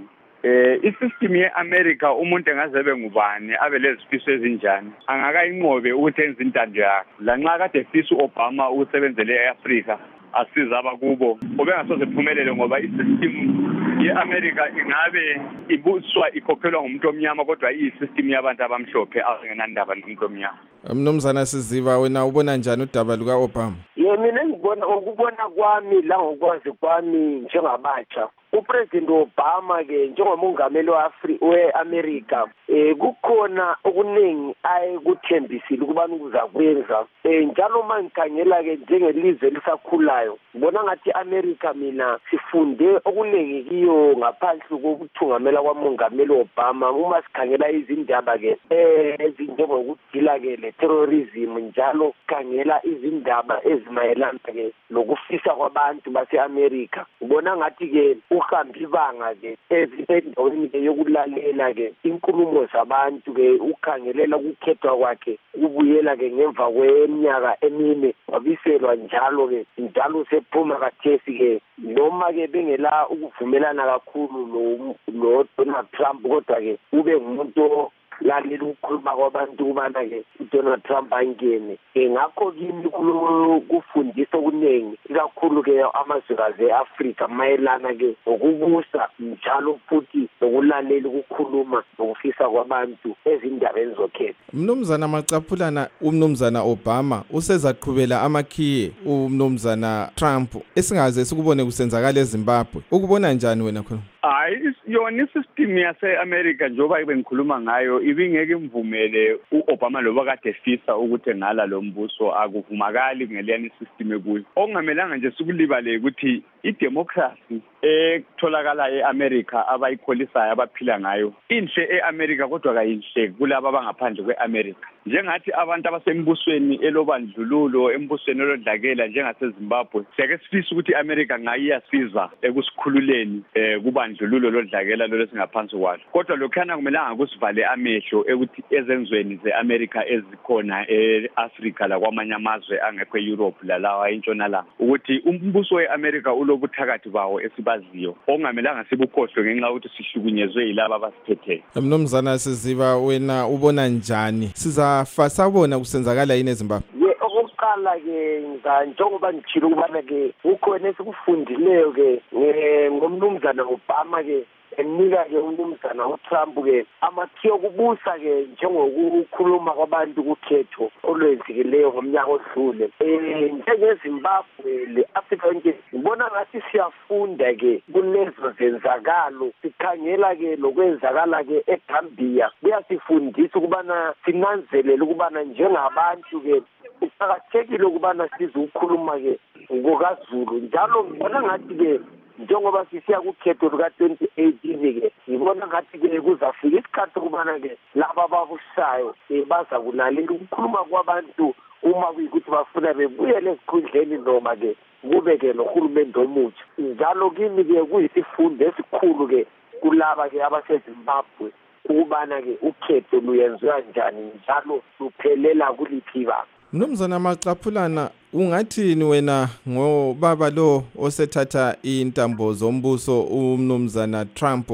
Isystem yeAmerica umuntu engazebe ngubani abe lezifiso ezinjani angakayinqobe ukuthi enze intando yakhe. Lanxa kade efisa uObama usebenzele eAfrica asiza abakubo obengasoze phumelele ngoba isystem yeAmerica ingabe ibuswa ikhokhelwa ngumuntu omnyama kodwa iyisystem yabantu abamhlophe asingenandaba nomuntu omnyama. Mnumzana Siziba wena ubona njani udaba luka Obama? Mina ngibona ukubona kwami la ngokwazi kwami njengabatsha uPresident Obama ke njengomongameli weAmerica kukhona okuningi ayekuthembisile ukuba ukuza kwenza njalo mangikhangela ke njengelizwe lisakhulayo ngibona ngathi America mina sifunde okuningi kiyo ngaphansi kokuthungamela kwamongameli Obama uma sikhangela izindaba ke ezinjengokudila ke le-terrorism njalo sikhangela izindaba ezimayelana ke lokufisa kwabantu base-America. Ngibona ngathi ke uhambe ibanga ke endaweni ke yokulalela ke inkulumo zabantu ke ukhangelela ukukhethwa kwakhe ubuyela ke ngemva kweminyaka emine wabiselwa njalo ke njalo sephuma kathesi ke noma ke bengela ukuvumelana kakhulu no Donald Trump kodwa ke ube ngumuntu lalela ukukhuluma kwabantu kubana ke uDonald Trump angene ngakho kimi kufundisa okuningi ikakhulu ke amazwekazi eAfrica mayelana ke ukubusa njalo futhi nokulalela ukukhuluma nokufisa kwabantu ezindabeni zokhetho. Mnumzana Macaphulana umnumzana Obama usezaqhubela amakhiye umnumzana Trump esingaze sikubone kusenzakala eZimbabwe. Ukubona njani wena khona? Yona isystem yase-America njengoba bengikhuluma ngayo ibingeke imvumele uObama loba kade efisa ukuthi ngala lo mbuso akuvumakali ngeliyani isystem ekuyo. Okungamelanga nje sikulibale ukuthi idemocracy etholakala eAmerica abayikholisayo abaphila ngayo inhle eAmerica kodwa kayinhle kulabo abangaphandle kweAmerica. Njengathi abantu abasembusweni elobandlululo embusweni olodlakela njengaseZimbabwe siyake sifisa ukuthi iAmerica ngayiyasiza ekusikhululeni kubandlululo lodlakela lo lesingaphansi kwalo. Kodwa lokhana kumelanga kusivale amehlo ekuthi ezenzweni zeAmerica ezikhona eAfrica la kwamanye amazwe angekho eEurope lalawa entshonalanga ukuthi umbuso weAmerica ulobuthakathi bawo esibaziyo ongamelanga sibukhohlwe ngenxa ukuthi sihlukunyezwe yilabo abasiphetheyo. Mnumzana Siziba wena ubona njani sizafasabona kusenzakala yini eZimbabwe? okokuqala ke njengoba ngitshilo ukubana ke ukhona esikufundileyo ke ngomnumzana Obama ke enika ke umnumzana uTrump ke amathiyo okubusa ke njengokukhuluma kwabantu kukhetho olwenzikileyo ngomnyaka odlule njengeZimbabwe le-Afrika yonke ngibona ngathi siyafunda ke kulezo zenzakalo sikhangela ke lokwenzakala ke eGambia kuyasifundisa ukubana sinanzelele ukubana njengabantu ke kuqakathekile ukubana sizokhuluma ke ngokaZulu njalo ngibona ngathi ke njengoba sisiya kukhetho luka-2018 ke ngibona ngathi ke kuzafika isikhathi ukubana ke laba ababusayo baza kulalela ukukhuluma kwabantu uma kuyikuthi bafuna bebuyele esikhundleni noma ke kube ke nohulumende omutsha njalo kimi ke kuyisifundo esikhulu ke kulaba ke abaseZimbabwe ukubana ke ukhetho luyenziwa njani njalo luphelela kuliphi banga. Mnumzana Maqaphulana, ungathini wena ngobaba lo osethatha intambo zombuso umnumzana Trump?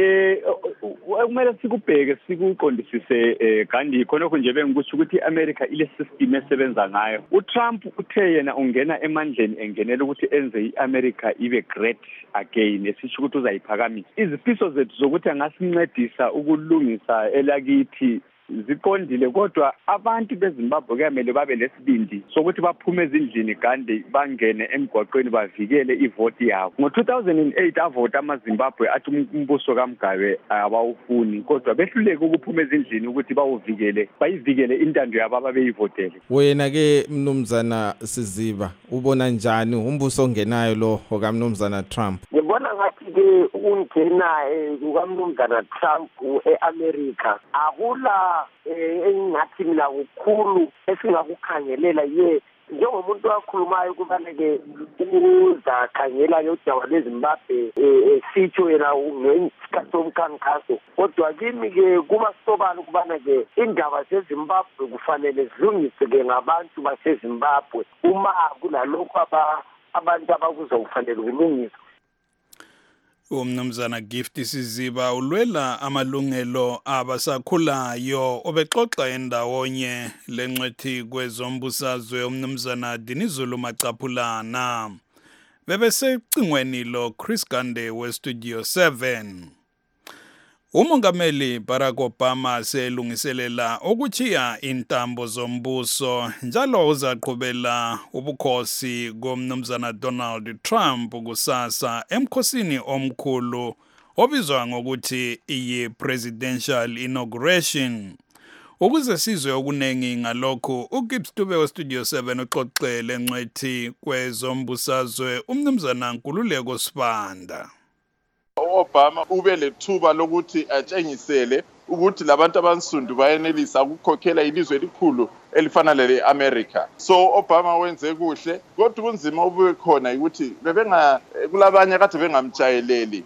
Kumele sikubheke sikuqondisise kanti khonokho nje bengikusho ukuthi iAmerica ile system esebenza ngayo. uTrump uthe yena ungena emandleni engenela ukuthi enze iAmerica ibe great again, esisho ukuthi uzayiphakamisa. Izifiso zethu zokuthi angasincedisa ukulungisa elakithi ziqondile, kodwa abantu beZimbabwe kuyamele babe lesibindi sokuthi baphume ezindlini kanti bangene emgwaqweni bavikele ivoti yabo. Ngo-2008 avota amaZimbabwe athi umbuso kaMgabe abawufuni, kodwa behluleke ukuphuma ezindlini ukuthi bayivikele intando yabo ababeyivotele. Wena ke mnumzana Siziba ubona njani umbuso ongenayo lo okamnumzana Trump? Ngibona ngathi ke ungena kukamnumzana Trump eAmerica akula engathi mina kukhulu esingakukhangelela njengomuntu wakhulumayo kufanele uzakhangela udaba lweZimbabwe sitho yena ngesikhathi somkhankaso, kodwa kimi ke kuba sobala ukubana ke indaba zeZimbabwe kufanele zilungiswe ke ngabantu baseZimbabwe uma kunalokho abantu abakuzokufanele kulungiswa. Umnumzana Gift Siziba ulwela amalungelo abasakhulayo obexoxa endawonye lencwethi kwezombusazwe umnumzana Dinizulu Maqaphulana. Bebesecingweni lo Chris Gande weStudio 7. Umongameli Barack Obama selungiselela ukuchiya intambo zombuso njalo uzaqhubela ubukhosi komnumzana Donald Trump kusasa emkhosini omkhulu obizwa ngokuthi iyi-presidential inauguration. Ukuze sizwe okunengi ngalokho, uGibbs Dube weStudio 7 uxoxele ncwethi kwezombusazwe umnumzana Nkululeko Sibanda. Obama ube lethuba lokuthi atshengisele ukuthi labantu abansundu bayenelisa ukukhokhela ilizwe elikhulu elifana lele-America. So Obama wenze kuhle, kodwa kunzima ube khona ukuthi kulabanye kade bengamjayeleli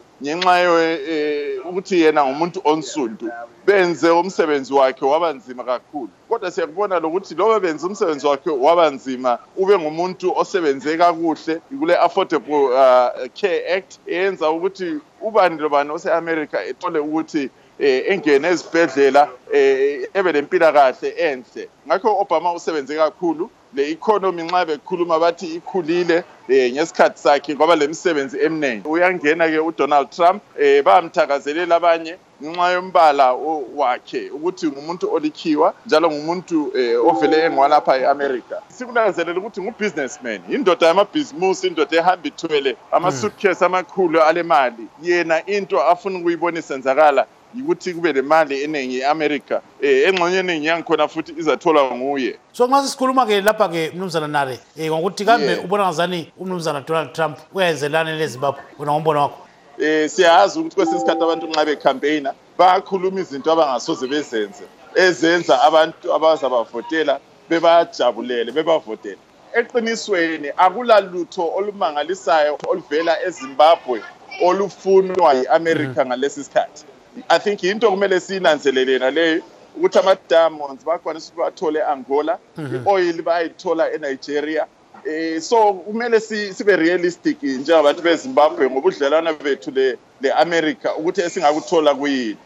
ngenxa ukuthi yena ngumuntu onsundu benze umsebenzi wakhe wabanzima kakhulu. Kodwa siyakubona lokuthi lobe benze umsebenzi wakhe wabanzima ube ngumuntu osebenze kakuhle kule Affordable Care Act eyenza ukuthi ubani lobani ose-America ethole ukuthi engene ezibhedlela ebe lempilakahle enhle. Ngakho Obama usebenze kakhulu, le economy nxa bekhuluma bathi ikhulile ngesikhathi sakhe kwaba lemisebenzi eminingi. Uyangena ke uDonald Trump bamthakazelela abanye ngenxa yombala wakhe ukuthi ngumuntu olikhiwa njalo ngumuntu ovele engwalapha eAmerica. Sikunanzelela ukuthi ngubusinessman, indoda yamabhizimusi, indoda ehamba ithwele ama-suitcase amakhulu alemali. Yena into afuna ukuyibona isenzakala ukuthi kube lemali eningi eAmerica engxenye eningi yangikhona futhi izathola nguye. So nxa sisikhuluma ke lapha ke mnumzana Nare ngokuthi kambe ubona ngazani umnumzana Donald Trump uyenzelana leZimbabwe wena ngombono wakho? Siyazi ukuthi kwesinye isikhathi abantu nxa becampaigner bakhuluma izinto abangasoze bezenze ezenza abantu abazabavotela bebajabulele bebavotela. Eqinisweni akulalutho olumangalisayo oluvela eZimbabwe olufunwa yiAmerica ngalesi sikhathi. I think into kumele sinanzelele naleyo ukuthi ama-diamonds bakwanisa bathole eAngola, i-oil bayithola eNigeria. So kumele sibe realistic njengabantu beZimbabwe ngobudlelwana bethu le-America ukuthi esingakuthola kuyini.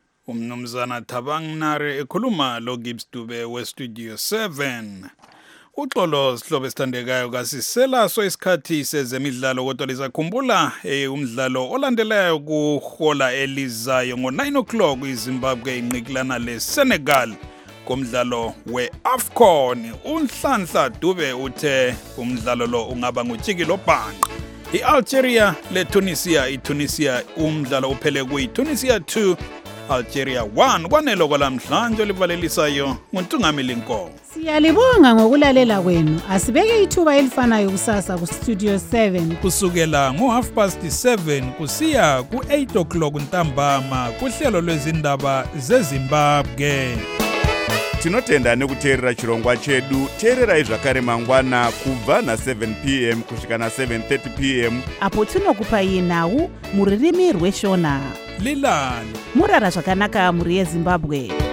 Umnumzana Thabang Nare ekhuluma lo Gibbs Dube weStudio 7. Uxolo sihlobo esithandekayo kasisela so isikhathi sezemidlalo kodwa lisakhumbula umdlalo olandelayo kuhola elizayo ngo-9 o'clock iZimbabwe inqikilana leSenegal komdlalo we-AFCON. Unhlanhla Dube uthe umdlalo lo ungaba ngutshikilo bhanqa. I-Algeria leTunisia, iTunisia umdlalo uphele kuyi-Tunisia 2 Algeria 1. Kwanelo kwalamhlanje livalelisayo nguNtungamili Nkongo. Siyalibonga ngokulalela kwenu. Asibeke ithuba elifanayo kusasa ku Studio 7 kusukela ngo-7:30 kusiya ku-8 o'clock ntambama kuhlelo lwezindaba zeZimbabwe. Tinotenda nekuteerera chirongwa chedu. Teererai zvakare mangwana kubva na7 p.m. kusvika na7:30 p.m. apo tinokupai nhau muririmi rweshona. Lilani murara zvakanaka muri yeZimbabwe.